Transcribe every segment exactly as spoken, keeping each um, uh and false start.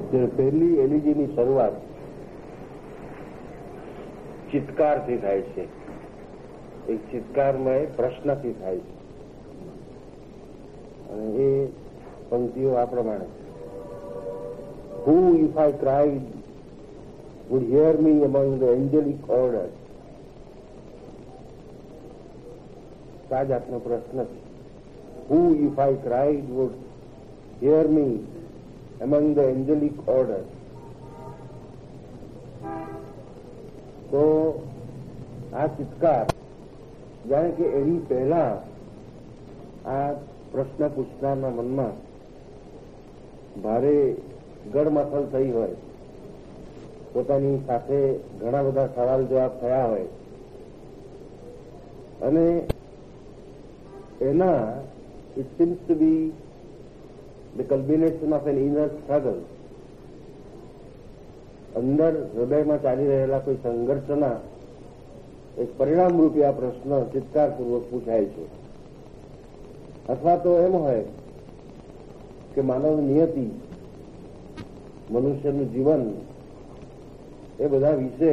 પહેલી એલઈડીની શરૂઆત ચિત્કારથી થાય છે. એક ચિત્કારમય પ્રશ્નથી થાય છે અને એ પંક્તિઓ આ પ્રમાણે: Who if I cried would hear me among the angelic orders? આ જાતનો પ્રશ્ન છે. Who if I cried would hear me among the angelic orders? તો આ ચિત્કાર જાણે કે એની પહેલા આ પ્રશ્ન પૂછનારના મનમાં ભારે ગડમથલ થઈ હોય, પોતાની સાથે ઘણા બધા સવાલ જવાબ થયા હોય અને એના it seems to be the culmination of an inner struggle. અંદર હૃદયમાં ચાલી રહેલા કોઈ સંઘર્ષના એક પરિણામ રૂપે આ પ્રશ્ન ચિત્કારપૂર્વક પૂછાય છે. અથવા તો એમ હોય કે માનવ નિયતિ, મનુષ્યનું જીવન એ બધા વિશે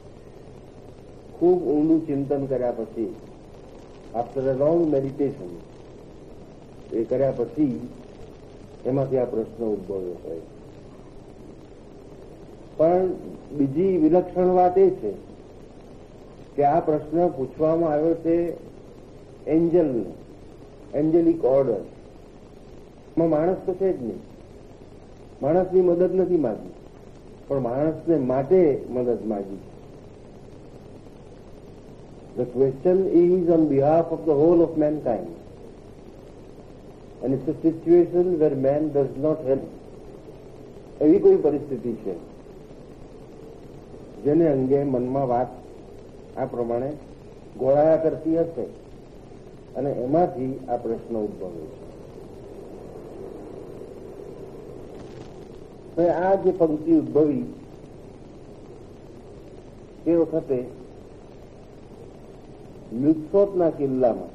ખૂબ ઊંડું ચિંતન કર્યા પછી, આફ્ટર અ લોંગ મેડિટેશન, એ કર્યા પછી એમાંથી આ પ્રશ્ન ઉદ્ભવ્યો હોય. પણ બીજી વિલક્ષણ વાત એ છે કે આ પ્રશ્ન પૂછવામાં આવ્યો છે એન્જલ એન્જેલિક ઓર્ડર. એમાં માણસ તો છે જ નહીં, માણસની મદદ નથી માંગી, પણ માણસને માટે મદદ માંગી. The question is on behalf of the whole of mankind, and it's a situation where man does not help. એવી કોઈ પરિસ્થિતિ છે જેને અંગે મનમાં વાત આ પ્રમાણે ગોળાયા કરતી હશે અને એમાંથી આ પ્રશ્ન ઉદ્ભવે છે. હવે આ જે પંક્તિ ઉદ્ભવી તે વખતે મ્યુત્સોતના કિલ્લામાં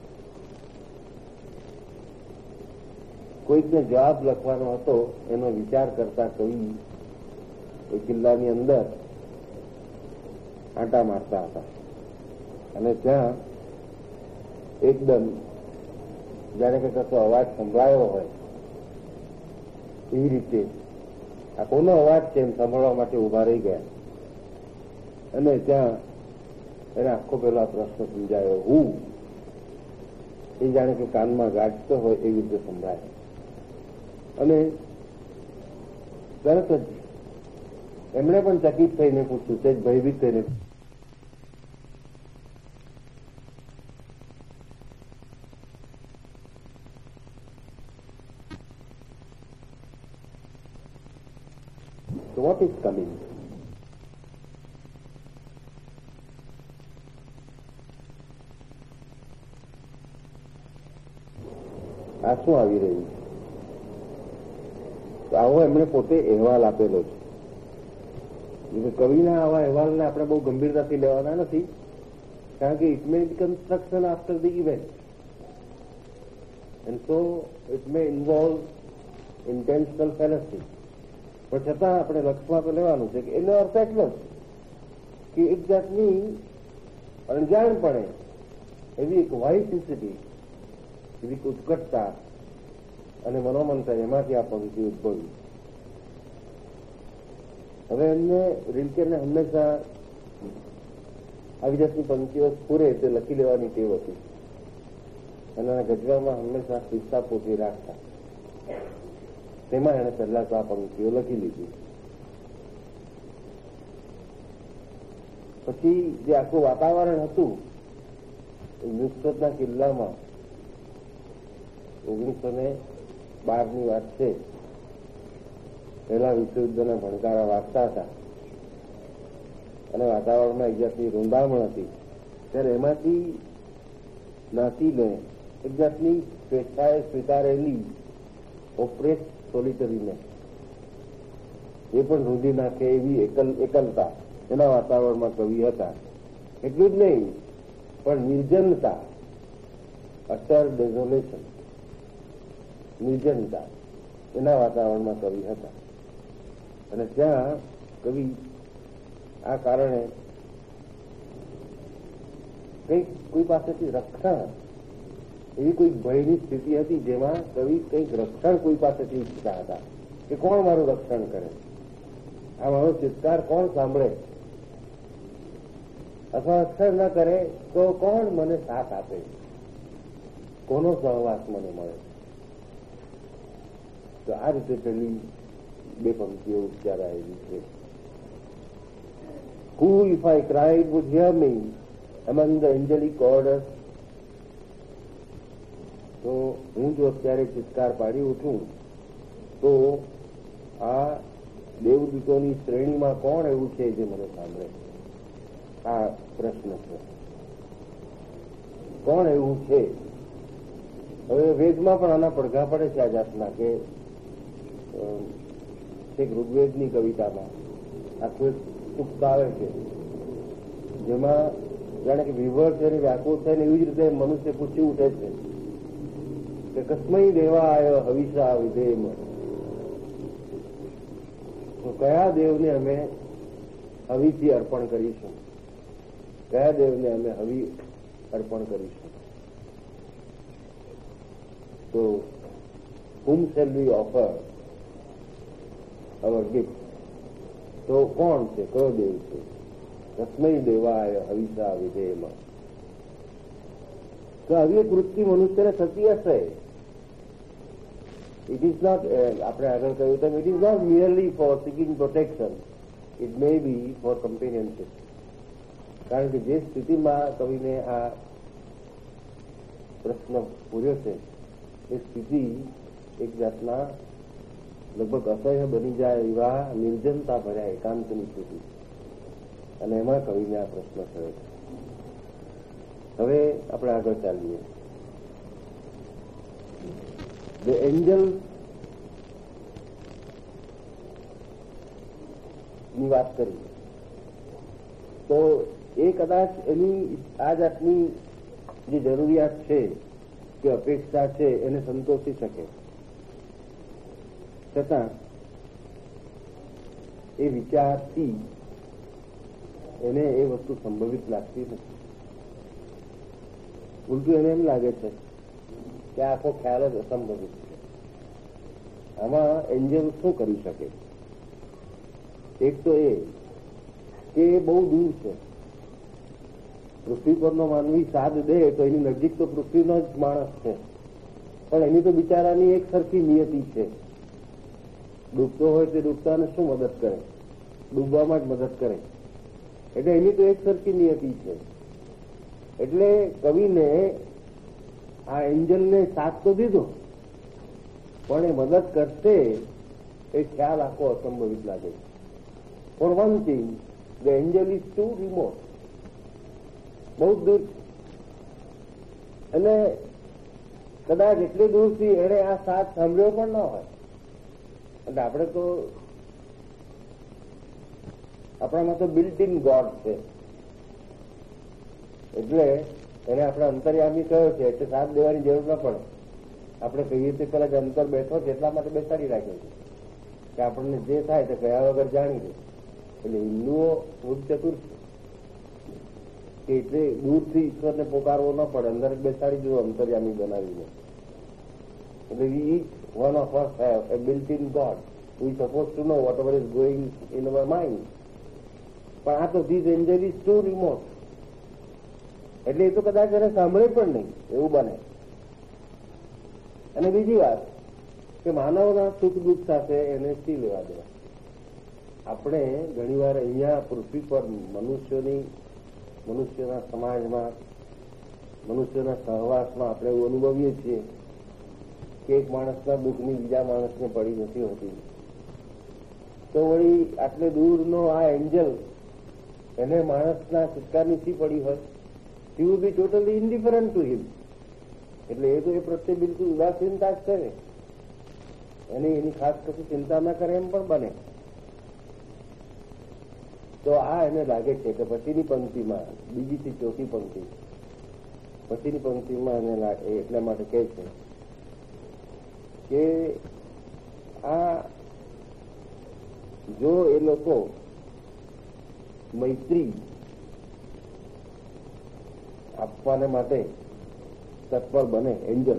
કોઈકને જવાબ લખવાનો હતો એનો વિચાર કરતા કવિ એ કિલ્લાની અંદર આંટા મારતા હતા અને ત્યાં એકદમ જાણે કે કશો અવાજ સંભળાયો હોય એવી રીતે આ કોનો અવાજ છે એમ સાંભળવા માટે ઉભા રહી ગયા અને ત્યાં એને આખો પેલો આ પ્રશ્ન સમજાયો. હું એ જાણે કે કાનમાં ગાજતો હોય એવી રીતે સંભળાય અને તરત જ એમણે પણ ચકિત થઈને પૂછ્યું, તે જ ભયભીત થઈને, So what is coming? આ શું આવી રહ્યું છે? તો આવો એમણે પોતે અહેવાલ આપેલો છે. કવિના આવા અહેવાલને આપણે બહુ ગંભીરતાથી લેવાના નથી, કારણ કે it may be construction after the event and so it may involve intentional fallacy. પણ છતાં આપણે લક્ષમાં તો લેવાનું છે કે એનો અર્થ એટલો જ કે એક જાતની અણજાણપણે એવી એક વાઇસિટી, એવી ઉત્કટતા અને મનોમંથન, એમાંથી આ પંક્તિ ઉદ્ભવી. હવે એમને રિલ્કેને હંમેશા આવી જાતની પંક્તિઓ સ્ફુરે તે લખી લેવાની ટેવ હતી અને એના ગજવામાં હંમેશા કિસ્સા પોથી રાખતા. તેમાં એણે પહેલા તો આ પંક્તિઓ લખી લીધી. પછી જે આખું વાતાવરણ હતું નુસરતના કિલ્લામાં, ઓગણીસો ને બારની વાત છે, પહેલા વિશ્વયુદ્ધના ભણકારા વાગતા હતા અને વાતાવરણમાં એક જાતની રૂંધામણ હતી, ત્યારે એમાંથી નાસીને એક જાતની સ્વેચ્છાએ સ્વીકારેલી ઓપ્રેસ સોલિટરીને એ પણ રૂંધી નાખે એવી એકલ એકલતા એના વાતાવરણમાં કવિ હતા. એટલું જ નહીં, પણ નિર્જનતા, અટર ડેઝોલેશન, નિર્જનતા એના વાતાવરણમાં કવિ હતા. અને ત્યાં કવિ આ કારણે કંઈક કોઈ પાસેથી રક્ષણ, એવી કોઈ ભયની સ્થિતિ હતી જેમાં કવિ કંઈક રક્ષણ કોઈ પાસેથી ઈચ્છતા હતા કે કોણ મારું રક્ષણ કરે, આ મારો ચિત્કાર કોણ સાંભળે, અથવા રક્ષણ ન કરે તો કોણ મને સાથ આપે, કોનો સહવાસ મને મળે. તો આ રીતે પેલી બે પંક્તિઓ ઉચ્ચારાયેલી છે. Who if I cried would hear me among the angelic orders? તો હું જો અત્યારે ચિત્કાર પાડી ઉઠું તો આ દેવદૂતોની શ્રેણીમાં કોણ એવું છે જે મને સાંભળે? આ પ્રશ્ન છે, કોણ એવું છે? હવે વેદમાં પણ આના પડઘા પડે છે આ જાતના, કે એક ઋગ્વેદની કવિતામાં આખું એક સૂક્ત આવે છે જેમાં જાણે કે વિભર છે વ્યાકુળ છે ને એવી જ રીતે મનુષ્ય પૂછી ઉઠે છે કે કસ્મય દેવાય હવિષા વિધેમ, તો કયા દેવને અમે હવિથી અર્પણ કરીશું, કયા દેવને અમે હવિ અર્પણ કરીશું? તો whom shall we offer our gift? તો કોણ છે, કયો દેવ છે? કસ્મય દેવાય હવિષા વિધેમ. તો આવી વૃત્તિ મનુષ્યને થતી હશે. ઇટ ઇઝ નોટ, આપણે આગળ કહ્યું તેમ, it is not merely for seeking protection, it may be for companionship. કારણ કે જે સ્થિતિમાં કવિને આ પ્રશ્ન પૂર્યો છે એ સ્થિતિ એક જાતના લગભગ અસહ્ય બની જાય એવા નિર્જનતા ભર્યા એકાંતની સ્થિતિ, અને એમાં કવિને આ પ્રશ્ન થયો છે. હવે આપણે આગળ ચાલીએ. The angels ની વાત કરી તો એ કદાચ એની આ જાતની જે જરૂરિયાત છે કે અપેક્ષા છે એને સંતોષી શકે, છતાં એ વિચારથી એને એ વસ્તુ સંભવિત લાગતી નથી. ઉલટું એને એમ લાગે છે કે આખો ખ્યાલ જ અસંભવિત છે. આમાં એન્જલ શું કરી શકે? એક તો એ કે એ બહુ દૂર છે. પૃથ્વી પરનો માનવી સાદ દે તો એની નજીક તો પૃથ્વીનો જ માણસ છે, પણ એની તો બિચારાની એક સરખી નિયતિ છે. ડૂબતો હોય તે ડૂબતાને શું મદદ કરે? ડૂબવામાં જ મદદ કરે. એટલે એની તો એક સરખી નિયતિ છે. એટલે કવિને આ એન્જલને સાથ તો દીધો, પણ એ મદદ કરશે એ ખ્યાલ આખો અસંભવિત લાગે. For one thing, the angel is too remote, બહુ દૂર, અને કદાચ એટલી દૂરથી એને આ સાથ સાંભળ્યો પણ ન હોય. એટલે આપણે તો આપણામાં તો બિલ્ટ ઇન ગોડ છે, એટલે એને આપણે અંતર્યામી કહ્યો છે, એટલે સાથ દેવાની જરૂર ન પડે. આપણે કહીએ તે પેલા જ અંતર બેઠો છે એટલા માટે બેસાડી રાખ્યો છે કે આપણને જે થાય તે કયા વગર જાણી લે. એટલે હિન્દુઓ ખૂબ ચતુર છે કે એટલે દૂરથી ઈશ્વરને પોકારવો ન પડે, અંદર બેસાડી જવું અંતર્યામી બનાવીને. એટલે each one of us have a built-in God who is supposed to know whatever is going in our mind. પણ આ તો this angel is too remote, એટલે એ તો કદાચ એને સાંભળે પણ નહીં એવું બને. અને બીજી વાત કે માનવના સુખ દુઃખ સાથે એને શી લેવા દેવા? આપણે ઘણી વાર અહીંયા પૃથ્વી પર મનુષ્યોની મનુષ્યના સમાજમાં, મનુષ્યના સહવાસમાં આપણે એવું અનુભવીએ છીએ કે એક માણસના દુઃખની બીજા માણસને પડી નથી હોતી. તો વળી આટલે દૂરનો આ એન્જલ એને માણસના ચિત્કારની શી પડી હોય? he would be totally indifferent to him. એટલે એ તો એ પ્રત્યે બિલકુલ ઉદાસીનતા જ કરે, એની એની ખાસ કશું ચિંતા ન કરે એમ પણ બને. તો આ એને લાગે છે કે પછીની પંક્તિમાં, બીજીથી ચોથી પંક્તિ, પછીની પંક્તિમાં એને એટલા માટે કહે છે કે આ જો એ લોકો મૈત્રી આપવાને માટે તત્પર બને એન્જલ,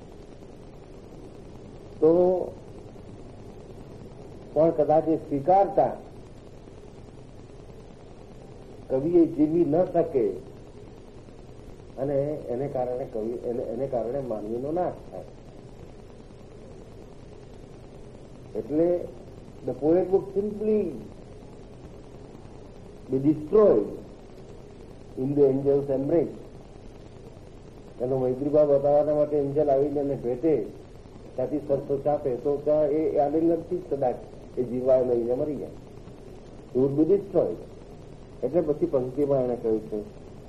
તો પણ કદાચ એ સ્વીકારતા કવિએ જીવી ન શકે અને એને કારણે કવિ એને કારણે માનવીનો નાશ થાય. એટલે the poet would simply be destroyed in the angel's embrace. એનો મૈત્રીભાવ બતાવવાના માટે એન્જલ આવીને એને ભેટે, ત્યાંથી સરસો ચાપે તો ત્યાં એ આલિંગનથી જ કદાચ એ જીવવા લઈને મરી જાય. He would be destroyed. એટલે પછી પંક્તિમાં એને કહ્યું છે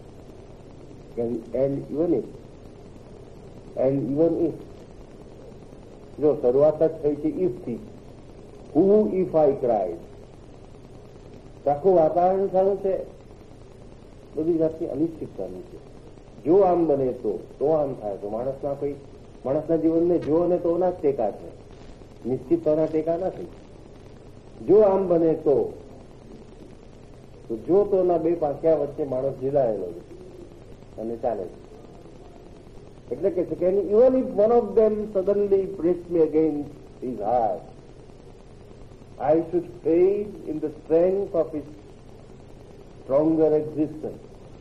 and even if and even if જો શરૂઆત જ થઈ છે ઇફથી, હુ ઇફ આઈ ક્રાઇડ, આખું વાતાવરણ સારું છે, બધી જાતની અનિશ્ચિતતાનું છે. જો આમ બને તો તો આમ થાય તો માણસના કોઈ માણસના જીવનને જો અને તોના જ ટેકા છે, નિશ્ચિતતાના ટેકા નથી. જો આમ બને તો જો તોના બે પાંખ્યા વચ્ચે માણસ જીલાયેલો છે અને ચાલે છે. એટલે કે છે કે even if one of them suddenly press me against his heart, I should fade in the strength of his stronger existence.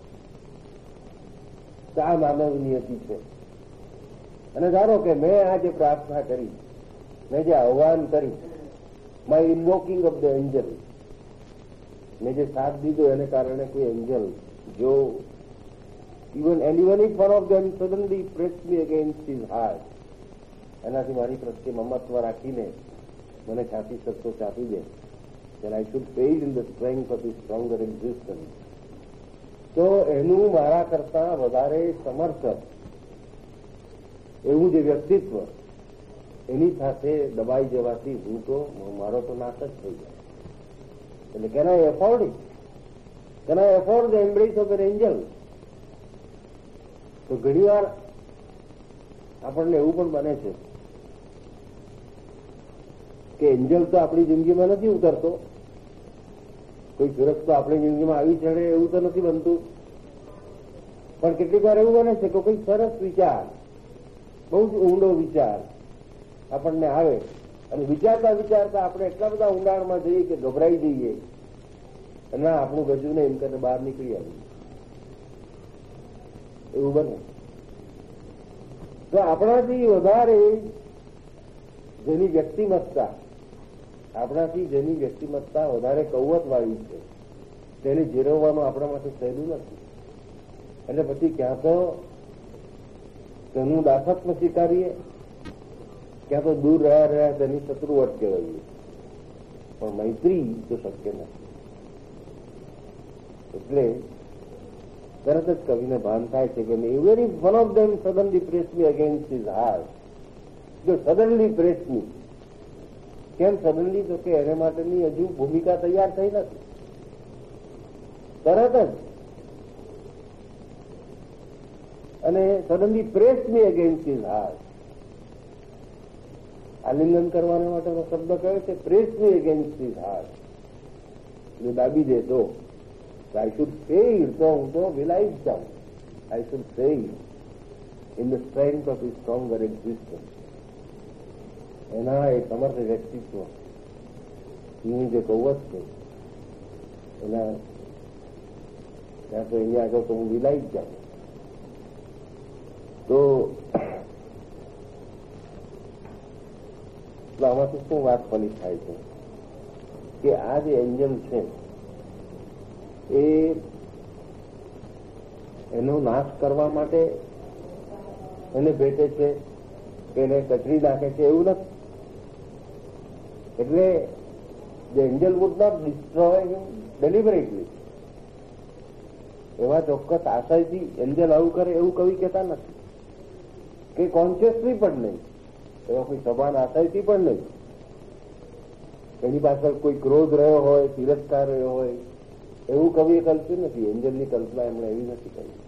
આ માનવ નિયતિ છે. અને ધારો કે મેં આ જે પ્રાર્થના કરી, મેં જે આહ્વાન કરી, my invoking of the angel, મેં જે સાથ દીધો એને કારણે કોઈ એન્જલ જો even and even if one of them suddenly press me against his heart, એનાથી મારી પ્રત્યે મમત્વ રાખીને મને છાતી સત્તો ચાપી દે, then I should fade in the strength of his stronger existence. તો એનું મારા કરતા વધારે સમર્થ એવું જે વ્યક્તિત્વ એની સાથે દબાઈ જવાથી હું તો મારો તો નાશ જ થઈ જાય. એટલે can I afford it? Can I afford the embrace of an angel? તો ઘણી વાર આપણને એવું પણ બને છે કે એન્જલ તો આપણી જિંદગીમાં નથી ઉતરતો, કોઈ સુરક્ષ તો આપણી જિંદગીમાં આવી ચડે એવું તો નથી બનતું. પણ કેટલીક વાર એવું બને છે કે કોઈ સરસ વિચાર, બહુ જ ઊંડો વિચાર આપણને આવે અને વિચારતા વિચારતા આપણે એટલા બધા ઊંડાણમાં જઈએ કે ગભરાઈ જઈએ અને ના આપણું ગજું ને એમ કરીને બહાર નીકળી આવીએ, એવું બને. તો આપણાથી વધારે જેની વ્યક્તિમત્તા આપણાથી જેની વ્યક્તિમત્તા વધારે કૌવત વાળી છે તેને જીરવવાનું આપણા માટે સહેલું નથી. એટલે પછી ક્યાં તો તેનું દાસત્વ સ્વીકારીએ, ક્યાં તો દૂર રહ્યા રહ્યા તેની શત્રુવટ કહેવાય. પણ મૈત્રી તો શક્ય નથી. એટલે તરત જ કવિને ભાન થાય છે કે even if one of them suddenly press me against his heart, જો સડનલી પ્રેસ મી, કેમ સડનલી? તો કે એને માટેની હજુ ભૂમિકા તૈયાર થઈ નથી. તરત જ અને suddenly press me against his heart, આલિંગન કરવાના માટેનો શબ્દ કયો છે? Press me against his heart. એટલે દાબી દે તો આઈ શુડ ફેડ, તો હું તો વિલાઈ જ જાઉં. I should fade in the strength of his stronger existence. એના એ સમર્થ વ્યક્તિત્વ ની જે કૌવત છે એના ત્યાં તો અહીંયા આગળ તો હું વિલાઈ જ જાઉં. તો આમાંથી શું વાત ફલિત થાય છે કે આ જે એન્જલ છે એ એનો નાશ કરવા માટે એને ભેટે છે કે એને કચરી નાખે છે એવું નથી. એટલે the angel would not destroy him deliberately. એવા ચોક્કસ આશયથી એન્જલ આવું કરે એવું કવિ કહેતા નથી, કે કોન્શિયસલી પણ નહીં, એવા કોઈ સભાન આશયથી પણ નહીં. એની પાછળ કોઈ ક્રોધ રહ્યો હોય, તિરસ્કાર રહ્યો હોય એવું કવિએ કલ્પ્યું નથી. એન્જલની કલ્પના એમણે એવી નથી કરી.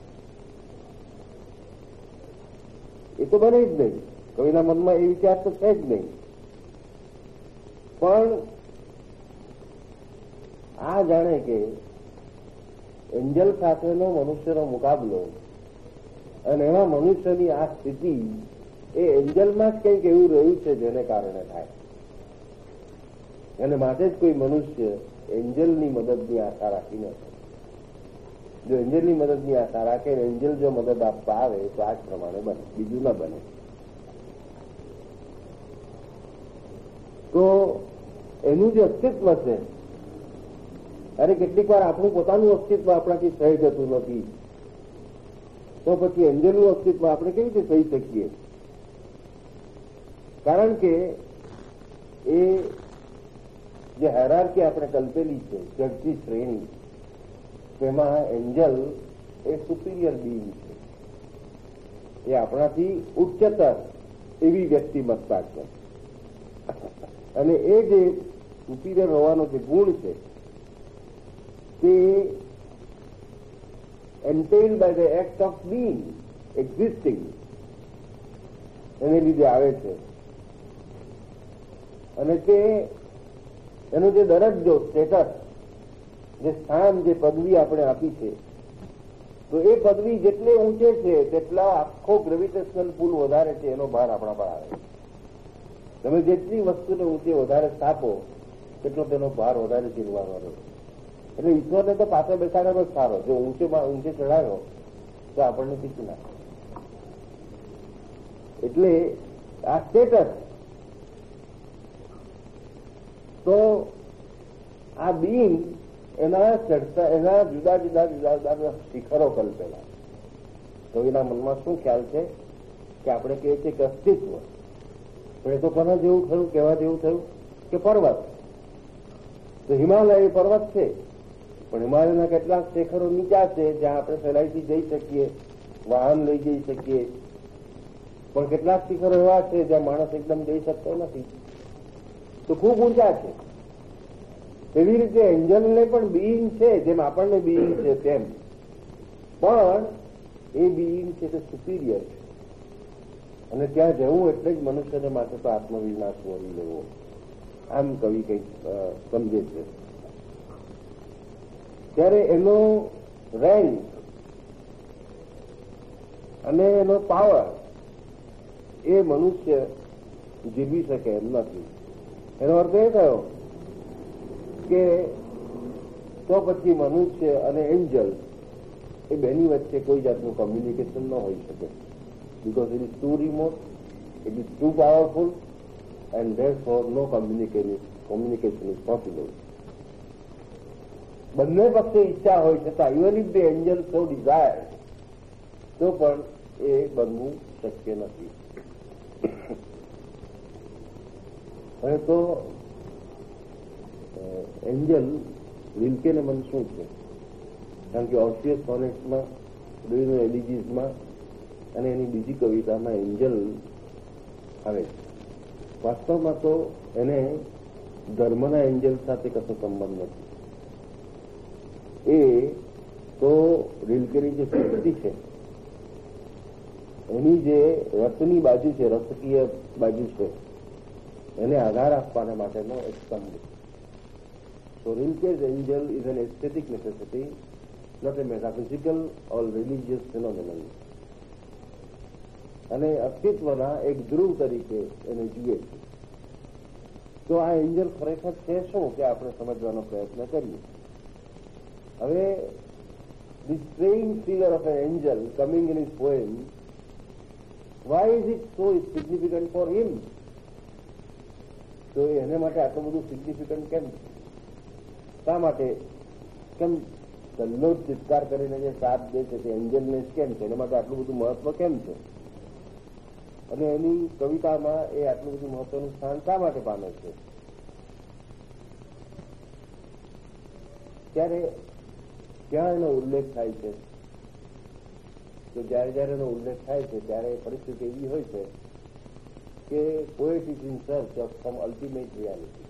એ તો બને જ નહીં, કવિના મનમાં એ વિચાર તો છે જ નહીં. પણ આ જાણે કે એન્જલ સાથેનો મનુષ્યનો મુકાબલો અને એમાં મનુષ્યની આ સ્થિતિ એ એન્જલમાં જ કંઈક એવું રહ્યું છે જેને કારણે થાય, અને માટે જ કોઈ મનુષ્ય એન્જલની મદદની આશા રાખી નથી. જો એન્જલની મદદની આશા રાખે ને એન્જલ જો મદદ આપવા આવે તો આ જ પ્રમાણે બને, બીજું ના બને. તો એનું જે અસ્તિત્વ છે, અરે કેટલીક વાર આપણું પોતાનું અસ્તિત્વ આપણાથી સહી જતું નથી, તો પછી એન્જલનું અસ્તિત્વ આપણે કેવી રીતે સહી શકીએ? કારણ કે એ જે હાયરાર્કી આપણે કલ્પેલી છે, જગતી શ્રેણી, તેમાં એન્જલ એ સુપિરિયર બીઇંગ છે, એ આપણાથી ઉચ્ચતર એવી વ્યક્તિમત્તા છે. અને એ જે સુપિરિયર હોવાનો જે ગુણ છે તે entailed by the act of being, existing, એને લીધે આવે છે. અને તે એનો જે દરજ્જો, સ્ટેટસ, જે સ્થાન, જે પદવી આપણે આપી છે, તો એ પદવી જેટલે ઊંચે છે તેટલા આખો ગ્રેવિટેશનલ પુલ વધારે છે, એનો ભાર આપણા પર આવે. તમે જેટલી વસ્તુને ઊંચે વધારે સ્થાપો તેટલો તેનો ભાર વધારે ઝીલવાનો રહે. એટલે ઈશ્વરને તો પાસે બેસાડવાનો જ સારો, જો ઊંચે ઊંચે ચડાવ્યો તો આપણને પીછું નાખે. એટલે આ સ્ટેટસ, તો આ બીઇંગ એના ચડતા એના જુદા જુદા જુદા જુદા શિખરો કલ્પેલા. તો એના મનમાં શું ખ્યાલ છે કે આપણે કહીએ છીએ કે અસ્તિત્વ, પણ એ તો કોના જેવું થયું, કહેવા જેવું થયું કે પર્વત. તો હિમાલય એ પર્વત છે, પણ હિમાલયના કેટલાક શિખરો નીચા છે જ્યાં આપણે સહેલાઈથી જઈ શકીએ, વાહન લઈ જઈ શકીએ, પણ કેટલાક શિખરો એવા છે જ્યાં માણસ એકદમ જઈ શકતો નથી, તો ખૂબ ઊંચા છે. એવી રીતે એન્જલને પણ બીઇંગ છે, જેમ આપણને બીઇંગ છે તેમ, પણ એ બીઇંગ છે તે સુપિરિયર છે. અને ત્યાં જવું એટલે જ મનુષ્યને માટે તો આત્મવિનાશ વળી લેવો, આમ કવિ કંઈક સમજે છે. ત્યારે એનો રેન્ક અને એનો પાવર એ મનુષ્ય જીવી શકે એમ નથી. એનો અર્થ એ થયો કે તો પછી મનુષ્ય અને એન્જલ એ બેની વચ્ચે કોઈ જાતનું કોમ્યુનિકેશન ન હોઈ શકે, because it is too remote, it is too powerful, and therefore no communication communication is possible. બંને પક્ષે ઈચ્છા હોય છતાં, even if the angel so desire, તો પણ એ બનવું શક્ય નથી. હવે તો એન્જલ વિલ્કેને મન શું છે? કારણ કે ઓર્ફિયસ સોનેટ્સમાં, ડુઇનો એલિજીસમાં અને એની બીજી કવિતામાં એન્જલ આવે છે. વાસ્તવમાં તો એને ધર્મના એન્જલ સાથે કશો સંબંધ નથી. એ તો રિલ્કેની જે સૃષ્ટિ છે એની જે રસની બાજુ છે, રસકીય બાજુ છે, એને આધાર આપવાના માટેનો એક સ્તંભ. So Rilke's angel is an aesthetic necessity, not a metaphysical or religious phenomenon. અને અસ્તિત્વના એક ધ્રુવ તરીકે એને જુએ છે. તો આ એન્જલ ખરેખર છે શું કે આપણે સમજવાનો પ્રયત્ન કરીએ. હવે the strange figure of an angel coming in his poem, why is it so significant for him? તો એને માટે આટલું બધું સિગ્નિફિકન્ટ કેમ? શા માટે? કેમ ગલ્લો ચિત્કાર કરીને જે સાથ દે છે તે એન્જલને કેમ છે? એના માટે આટલું બધું મહત્વ કેમ છે? અને એની કવિતામાં એ આટલું બધું મહત્વનું સ્થાન શા માટે પામે છે? ત્યારે ક્યાં એનો ઉલ્લેખ થાય છે? તો જયારે જયારે એનો ઉલ્લેખ થાય છે ત્યારે પરિસ્થિતિ એવી હોય છે કે poet is in search of some ultimate reality.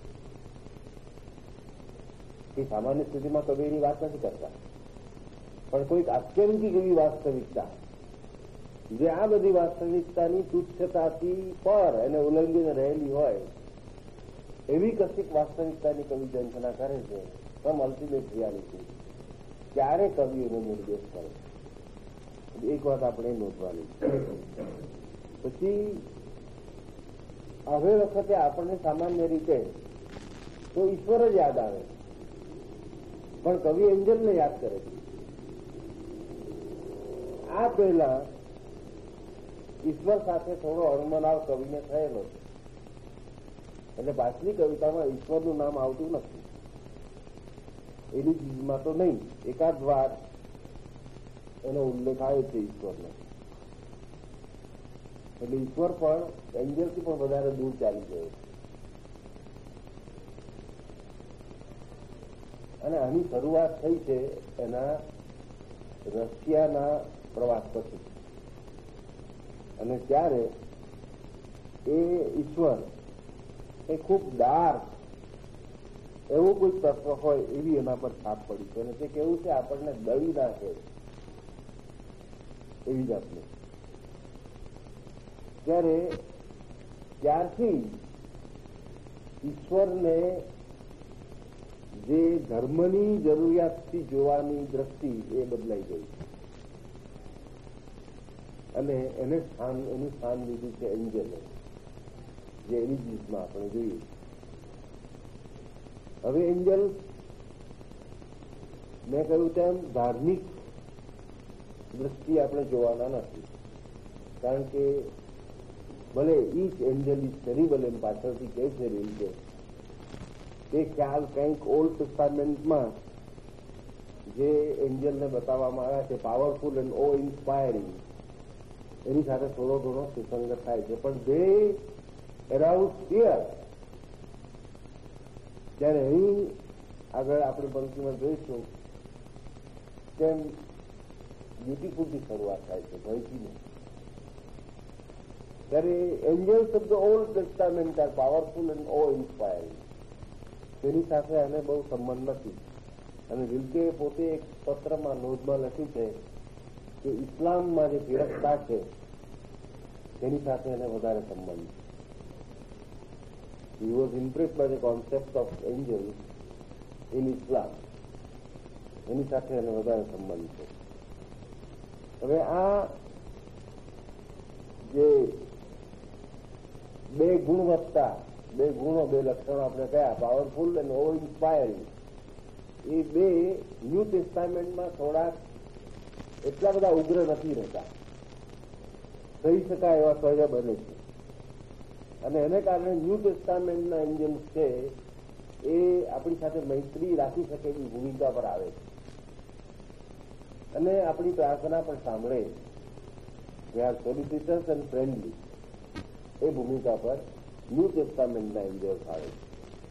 કે સામાન્ય સ્થિતિમાં કવિ એની વાત નથી કરતા, પણ કોઈક આત્યંતિક એવી વાસ્તવિકતા જે આ બધી વાસ્તવિકતાની તુચ્છતાથી પર એને ઉલ્લંઘીને રહેલી હોય એવી કશીક વાસ્તવિકતાની કવિ ઝંખના કરે છે, સમ અલ્ટિમેટ રિયાલિટી, ત્યારે કવિ એનો નિર્દેશ કરે. એક વાત આપણે નોંધવાની. પછી હવે વખતે આપણને સામાન્ય રીતે તો ઈશ્વર જ યાદ આવે, પણ કવિ એન્જલને યાદ કરે છે. આ પહેલા ઈશ્વર સાથે થોડો અણમનાવ કવિને થયેલો છે, એટલે પાછલી કવિતામાં ઈશ્વરનું નામ આવતું નથી. એની ચીજમાં તો નહીં, એકાદ વાર એનો ઉલ્લેખ આવે છે ઈશ્વરનો. એટલે ઈશ્વર પણ એન્જલથી પણ વધારે દૂર ચાલી ગયો છે. અને આની શરૂઆત થઈ છે એના રશિયાના પ્રવાસ પછી. અને ત્યારે એ ઈશ્વર એ ખૂબ ડાર્ક એવું કોઈ તત્વ હોય એવી એના પર છાપ પડી છે. અને તે કેવું છે, આપણને દળી નાખે એવી જાતનું. ત્યારે ત્યારથી ઈશ્વરને જે ધર્મની જરૂરિયાતથી જોવાની દ્રષ્ટિ એ બદલાઈ ગઈ અને એને સ્થાન એનું સ્થાન લીધું છે એન્જલે, જે એની જ રીતમાં આપણે જોઈએ. હવે એન્જલ મેં કહ્યું તેમ ધાર્મિક દ્રષ્ટિ આપણે જોવાના નથી, કારણ કે ભલે ઈચ એન્જલ ઇઝ ટેરિબલ એમ પાછળથી કહે છે રીતે, તે ખ્યાલ કંઈક ઓલ્ડ ટેસ્ટામેન્ટમાં જે એન્જલને બતાવવામાં આવ્યા છે પાવરફુલ એન્ડ ઓ ઇન્સ્પાયરિંગ, એની સાથે થોડો ઘણો સુસંગત થાય છે. પણ બે એરાઉઝ ફિયર, ત્યારે અહીં આગળ આપણી પંક્તિમાં જોઈશું તેમ બ્યુટીફુલથી શરૂઆત થાય છે, ભયથી નહીં. ત્યારે angels of the Old Testament are powerful and awe inspiring, તેની સાથે આને બહુ સંબંધ નથી. અને વિલ્કે પોતે એક પત્રમાં નોંધમાં લખ્યું છે કે ઇસ્લામમાં જે ફિરકતા છે તેની સાથે એને વધારે સંબંધ છે. He was impressed by the concept of angels in Islam. એની સાથે એને વધારે સંબંધ છે. હવે આ જે બે ગુણવત્તા, બે ગુણો, બે લક્ષણો આપણે કયા, પાવરફુલ અને ઓ ઇન્સ્પાયરિંગ, એ બે ન્યૂ ટેસ્ટામેન્ટમાં થોડાક એટલા બધા ઉગ્ર નથી રહેતા, કહી શકાય એવા સહજ બને છે. અને એને કારણે ન્યૂ ટેસ્ટામેન્ટના એન્જલ્સ છે એ આપણી સાથે મૈત્રી રાખી શકે એવી ભૂમિકા પર આવે છે અને આપણી પ્રાર્થના પણ સાંભળે. They are solicitors and friendly, એ ભૂમિકા પર ન્યૂ ટેસ્ટામેન્ટના એન્જલ્સ આવે છે.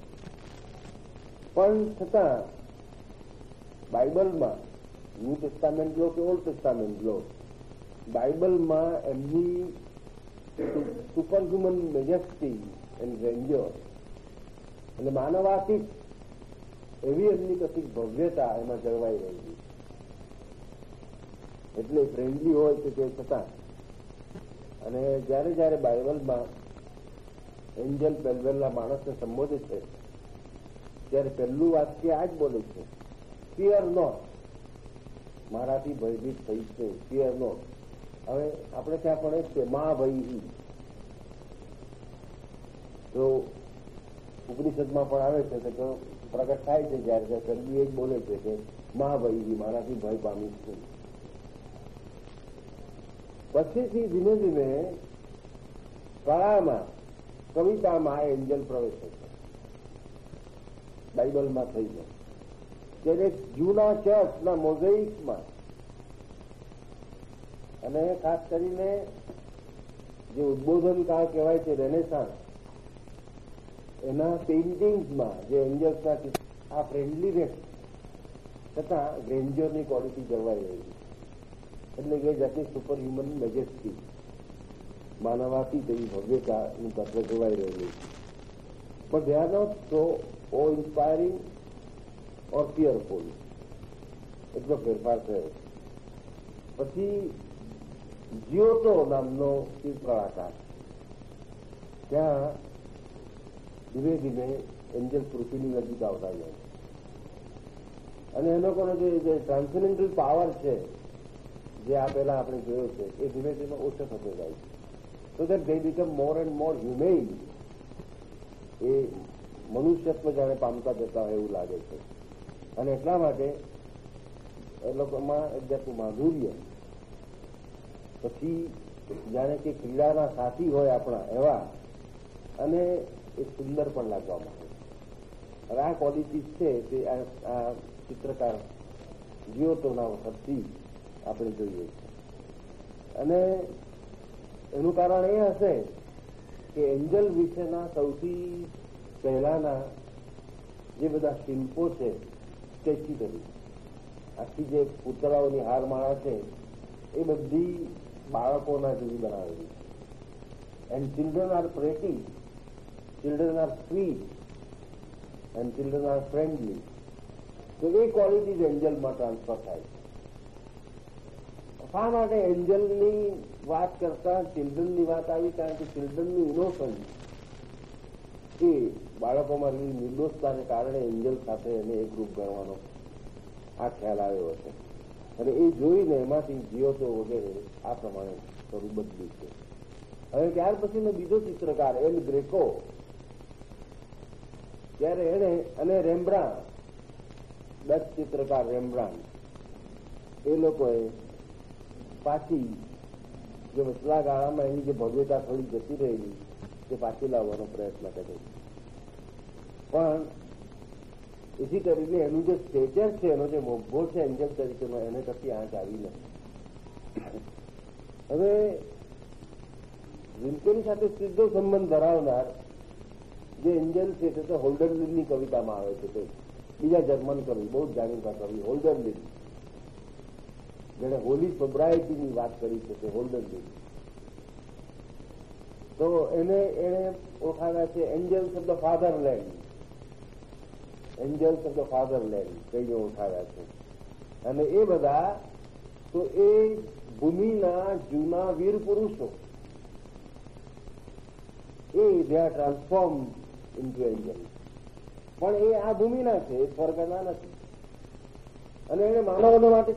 પણ છતાં બાઇબલમાં, ન્યૂ ટેસ્ટામેન્ટ લો કે ઓલ્ડ ટેસ્ટામેન્ટ લો, બાઇબલમાં એમની સુપરહ્યુમન મેજેસ્ટી એન્ડ ગ્રેન્ડ્યોર એટલે માનવાતીત એવી એમની કશીક ભવ્યતા એમાં જળવાઈ રહેલી, એટલે ફ્રેન્ડલી હોય કે તે છતાં. અને જયારે જયારે બાઇબલમાં એન્જલ પહેલા માણસને સંબોધે છે ત્યારે પહેલું વાક્ય આ જ બોલે છે, ફિયર નોટ, મારાથી ભયભીત થઈ છે, ફિયર નોટ. હવે આપણે ત્યાં પણ જ છે મા ભય, તો ઉપનિષદમાં પણ આવે છે કે પ્રગટ થાય છે જયારે ત્યાં કલ્લી એ જ બોલે છે કે મા ભય, મારાથી ભય પામીશ છું. પછીથી ધીમે ધીમે કળામાં, કવિતામાં આ એન્જલ પ્રવેશે છે, બાઇબલમાં થઈ જાય. ત્યારે જૂના ચર્ચના મોઝેઇકમાં અને ખાસ કરીને જે ઉદબોધન કાળ કહેવાય છે રેનેસાન્સ, એના પેઇન્ટિંગ્સમાં જે એન્જલ્સના આ ફ્રેન્ડલીનેસ છતાં ગ્રેન્જરની ક્વોલિટી જળવાઈ રહી, એટલે કે જાતની સુપર હ્યુમન મેજેસ્ટી, માનવાતી તેવી ભવ્યતાનું તત્વ જળવાઈ રહેલું. પણ they are not so awe inspiring or fearful, એટલો ફેરફાર થયો. પછી જીઓટો નામનો શિલ્પ કલાકાર, ત્યાં ધીમે ધીમે એન્જલ પૃથ્વીની નજીક આવતા જાય અને એ લોકોનો જે ટ્રાન્સેન્ડેન્ટલ પાવર છે જે આ પહેલા આપણે જોયો છે એ ધીમે ધીમે ઓછો થતો જાય છે. So that they become more and more humane. એ મનુષ્યત્વ જાણે પામતા જતા હોય એવું લાગે છે અને એટલા માટે એ લોકોમાં એક જાતનું માધુર્ય, પછી જાણે કે ક્રીડાના સાથી હોય આપણા એવા, અને એ સુંદર પણ લાગવા માંગે. હવે આ ક્વોલિટીઝ છે તે આ ચિત્રકાર જીઓટોના વખતથી આપણે જોઈએ છીએ. અને એનું કારણ એ હશે કે એન્જલ વિશેના સૌથી પહેલાના જે બધા શિલ્પો છે સ્ટેચ્યુ કરી આખી જે પૂતળાઓની હારમાળા છે એ બધી બાળકોના જેવી બનાવેલી છે. And children are pretty, children are sweet and children are friendly. તો એ ક્વોલિટીઝ એન્જલમાં ટ્રાન્સફર થાય છે. શા માટે એન્જલની વાત કરતા ચિલ્ડ્રનની વાત આવી? કારણ કે ચિલ્ડ્રનની ઇનોસન્સ એ બાળકોમાં નિર્દોષતાને કારણે એન્જલ સાથે એને એકરૂપ ગણવાનો આ ખ્યાલ આવ્યો હશે અને એ જોઈને એમાંથી જીઓતો વગેરે આ પ્રમાણે સ્વરૂપ બદલ્યું છે. હવે ત્યાર પછીનો બીજો ચિત્રકાર એલ ગ્રેકો, ત્યારે એને અને રેમ્બ્રાન્ડ, ડચ ચિત્રકાર રેમ્બ્રાન્ડ, એ લોકોએ પાછી જે વચલા ગાળામાં એની જે ભવ્યતા થોડી જતી રહેલી તે પાછી લાવવાનો પ્રયત્ન કર્યો. પણ એથી કરીને એનું જે સ્ટેચર છે, એનો જે મોભો છે એન્જલ તરીકેનો, એને કશી આંચ આવી નથી. હવે રિલ્કેની સાથે સીધો સંબંધ ધરાવનાર જે એન્જલ છે તે તો હોલ્ડરલિનની કવિતામાં આવે છે. તે બીજા જર્મન કવિ, બહુ જ જાણીતા કવિ હોલ્ડરલિન, જેને હોલી સોબ્રાયટીની વાત કરી છે તે હોલ્ડરલિન. તો એને એને ઓળખાવ્યા છે angels of the fatherland, angels of the fatherland કઈને ઓળખાવ્યા છે. અને એ બધા તો એ ભૂમિના જૂના વીર પુરુષો, એ they are transform into angel. પણ એ આ ભૂમિના છે, એ સ્વર્ગના નથી. અને એને માનવોને માટે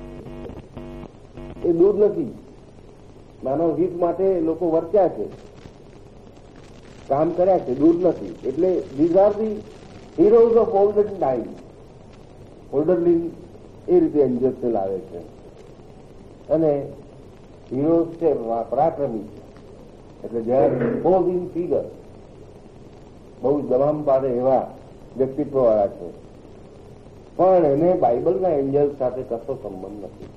એ દૂર નથી. માનવ હિત માટે લોકો વર્ત્યા છે, કામ કર્યા છે, દૂર નથી. એટલે these are the heroes of olden time. Holderlin એ રીતે એન્જલ્સને લાવે છે. અને હીરોઝ છે પરાક્રમી છે, એટલે જ્યારે ઇમ્પોઝિંગ ફિગર, બહુ દબામ પાડે એવા વ્યક્તિત્વ વાળા છે. પણ એને બાઇબલના એન્જલ્સ સાથે કશો સંબંધ નથી.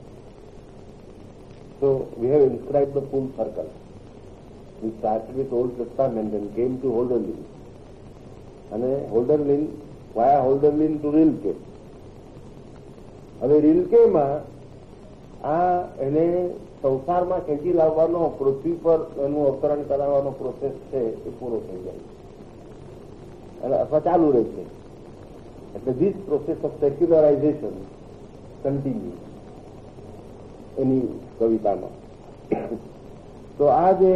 So we have inscribed the full circle. We started with Old Testament and came to Holderlin. અને હોલ્ડરલિન વાયા હોલ્ડરલિન ટુ રિલ્કે. હવે રિલ્કેમાં આ એને સંસારમાં ખેંચી લાવવાનો, પૃથ્વી પર એનું અવતરણ કરાવવાનો પ્રોસેસ છે એ પૂરો થઈ જાય અને અથવા ચાલુ રહે છે. એટલે this process of secularisation continue એની કવિતામાં. તો આ જે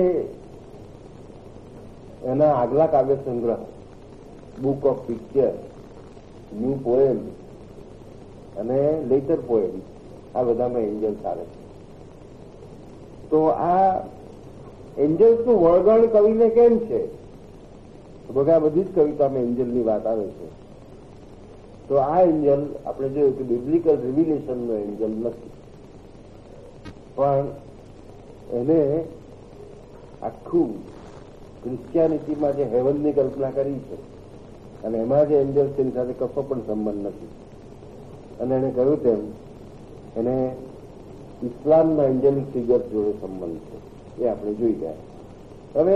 એના આગલા કાવ્ય સંગ્રહ book of picture, new poem અને લેટર પોએમ, આ બધામાં એન્જલ્સ આવે છે. તો આ એન્જલ્સનું વળગણ કવિને કેમ છે? બગા બધી જ કવિતામાં એન્જલની વાત આવે છે. તો આ એન્જલ આપણે જોયું કે બિબ્લિકલ રિવિલેશનનો એન્જલ નથી, પણ એને આખું ક્રિશ્ચિયાનિટીમાં જે હેવનની કલ્પના કરી છે અને એમાં જે એન્જલ છે એની સાથે કશો પણ સંબંધ નથી. અને એને કહ્યું તેમ એને ઇસ્લામના એન્જલિક ફિગર જોડે સંબંધ છે, એ આપણે જોઈ ગયા. હવે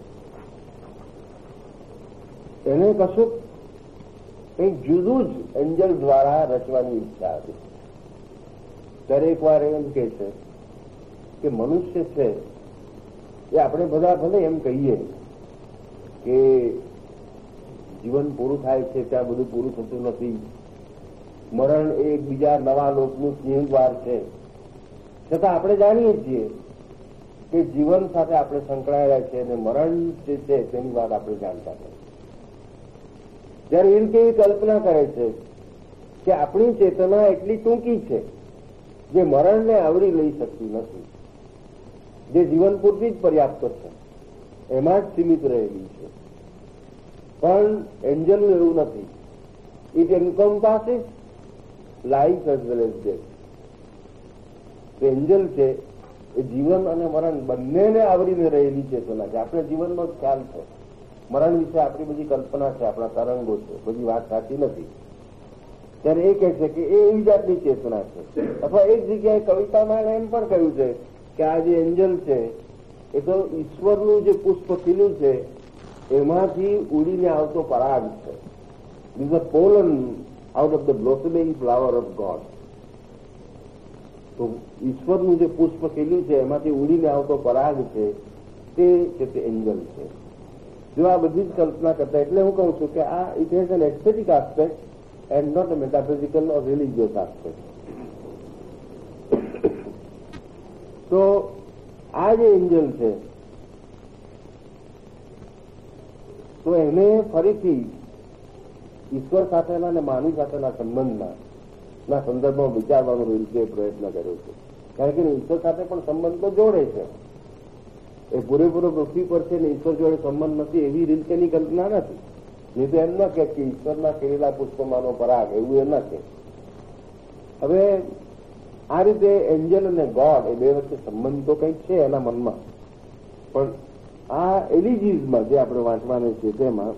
એને કશું કંઈક જુદું જ એન્જલ દ્વારા રચવાની ઈચ્છા હતી. દરેક વાર એમ કે છે કે મનુષ્ય છે એ આપણે બધા ભલે એમ કહીએ કે જીવન પૂરું થાય છે ત્યાં બધું પૂરું થતું નથી, મરણ એ એક બીજા નવા લોકનું સિંહદ્વાર છે, છતાં આપણે જાણીએ છીએ કે જીવન સાથે આપણે સંકળાયેલા છે અને મરણ જે છે તેની વાત આપણે જાણતા નથી. જ્યારે એ રીતે એવી કલ્પના કરે છે કે આપણી ચેતના એટલી ટૂંકી છે જે મરણને આવરી લઈ શકતી નથી, જે જીવન પૂરતી જ પર્યાપ્ત છે, એમાં જ સીમિત રહેલી છે. પણ એન્જલનું એવું નથી. It encompasses life as well as death. Angel છે એ જીવન અને મરણ બંનેને આવરીને રહેલી ચેતના છે. આપણે જીવનનો જ ખ્યાલ છે, મરણ વિશે આપણી બધી કલ્પના છે, આપણા તરંગો છે, બધી વાત સાચી નથી. ત્યારે એ કહે છે કે એ એવી જાતની ચેતના છે. અથવા એક જગ્યાએ કવિતામાં એમ પણ કહ્યું છે કે આ જે એન્જલ છે એ તો ઈશ્વરનું જે પુષ્પ ખીલ્યું છે એમાંથી ઉડીને આવતો પરાગ છે. Is a pollen out of the blossoming flower of God. તો ઈશ્વરનું જે પુષ્પ ખીલ્યું છે એમાંથી ઉડીને આવતો પરાગ છે તે છે તે એન્જલ છે. જો આ બધી જ કલ્પના કરતા, એટલે હું કહું છું કે આ it has an aesthetic aspect and not a metaphysical or religious aspect. તો આ જે એન્જલ છે તો એને ફરીથી ઈશ્વર સાથેના અને માનવી સાથેના સંબંધના ના સંદર્ભમાં વિચારવાનો રીતે પ્રયત્ન કર્યો છે. કારણ કે ઈશ્વર સાથે પણ સંબંધ તો જોડે છે, એ પૂરેપૂરો પૃથ્વી પર છે ને ઈશ્વર જોડે સંબંધ નથી એવી રીતની કલ્પના નથી. નહીં તો એમ ના કે ઈશ્વરના ખીલેલા પુષ્પમાંનો પરાગ, એવું એમ ના કે. હવે આ રીતે એન્જલ અને ગોડ એ બે વચ્ચે સંબંધ તો કંઈક છે એના મનમાં, પણ આ એલિજીસમાં જે આપણે વાંચવાના છીએ તેમાં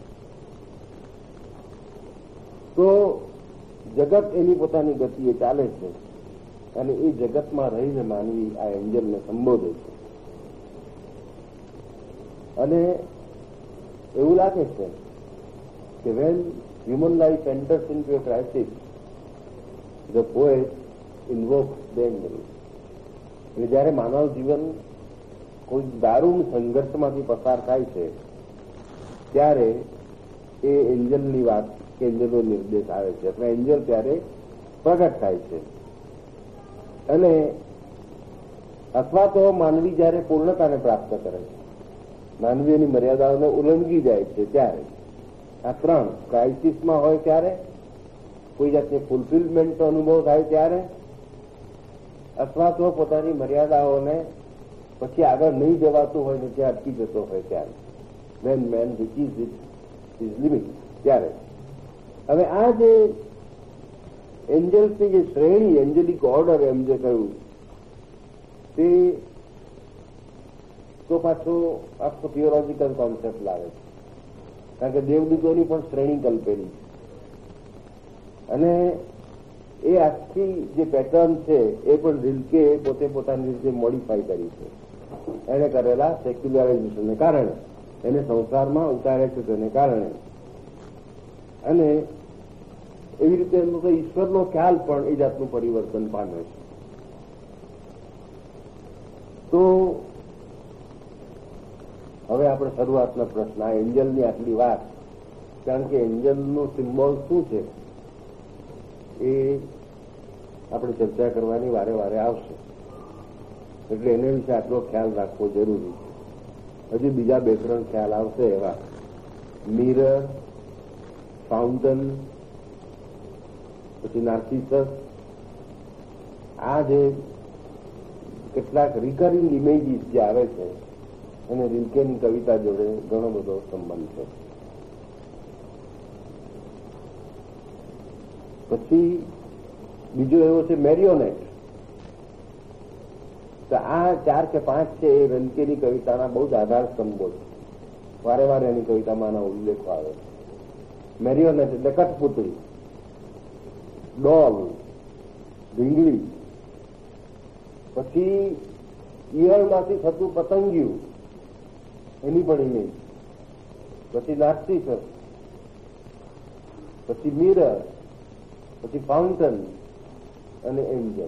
તો જગત એની પોતાની ગતિએ ચાલે છે અને એ જગતમાં રહીને માનવી આ એન્જલને સંબોધે છે. અને એવું લાગે છે કે when human life enters into a crisis, the poet invokes the angel. એટલે જયારે માનવ જીવન કોઈ દારૂણ સંઘર્ષમાંથી પસાર થાય છે ત્યારે એ એન્જલની વાત કે એન્જલનો નિર્દેશ આવે છે, અથવા એન્જલ ત્યારે પ્રગટ થાય છે. અને અથવા તો માનવી જયારે પૂર્ણતાને પ્રાપ્ત કરે છે, માનવી એની મર્યાદાઓને ઉલ્લંઘી જાય છે ત્યારે, આ ત્રણ ક્રાઇસિસમાં હોય ત્યારે, કોઈ જાતની ફૂલફિલમેન્ટનો અનુભવ થાય ત્યારે, અથવા તો પોતાની મર્યાદાઓને પછી આગળ નહીં જવાતું હોય ને ત્યાં અટકી જતો હોય ત્યારે, when man reaches his limit ત્યારે. હવે આ જે એન્જલ્સની જે શ્રેણી, એન્જેલિક ઓર્ડર એમ જે કહ્યું તે તો પાછો આખો થિયોલોજીકલ કોન્સેપ્ટ લાવે છે. કારણ કે દેવદૂતોની પણ શ્રેણી કલ્પેલી છે અને એ આખી જે પેટર્ન છે એ પણ રિલ્કે પોતે પોતાની રીતે મોડિફાઈ કરી છે. એને કરેલા સેક્યુલરાઇઝેશનને કારણે, એને સંસારમાં ઉતારે છે તેને કારણે. અને એવી રીતે એમનો તો ઈશ્વરનો ખ્યાલ પણ એ જાતનું પરિવર્તન પામે છે. તો હવે આપણે શરૂઆતના પ્રશ્ન, આ એન્જલની આટલી વાત, કારણ કે એન્જલનું સિમ્બોલ શું છે એ આપણે ચર્ચા કરવાની વારે વારે આવશે, એટલે એને વિશે આટલો ખ્યાલ રાખવો જરૂરી છે. હજી બીજા બે ત્રણ ખ્યાલ આવશે એવા, મિરર, ફાઉન્ટન, પછી નાર્સિસસ, આ જે કેટલાક રિકરિંગ ઇમેજીસ જે આવે છે અને રિલ્કેની કવિતા જોડે ઘણો બધો સંબંધ છે. પછી બીજો એવો છે મેરિયોનેટ. તો આ ચાર કે પાંચ છે એ રિલ્કેની કવિતાના બહુ જ આધાર સ્તંભો છે. વારે વારે એની કવિતામાં આના ઉલ્લેખો આવે છે. મેરિયોનેટ એટલે કઠપુતળી, ડોલ, ઢીંગલી, પછી ઈયળમાંથી થતું પતંગિયું એની પણ ઇમેજ, પછી નાર્સિસસ, પછી મિરર, પછી ફાઉન્ટન અને એન્જલ.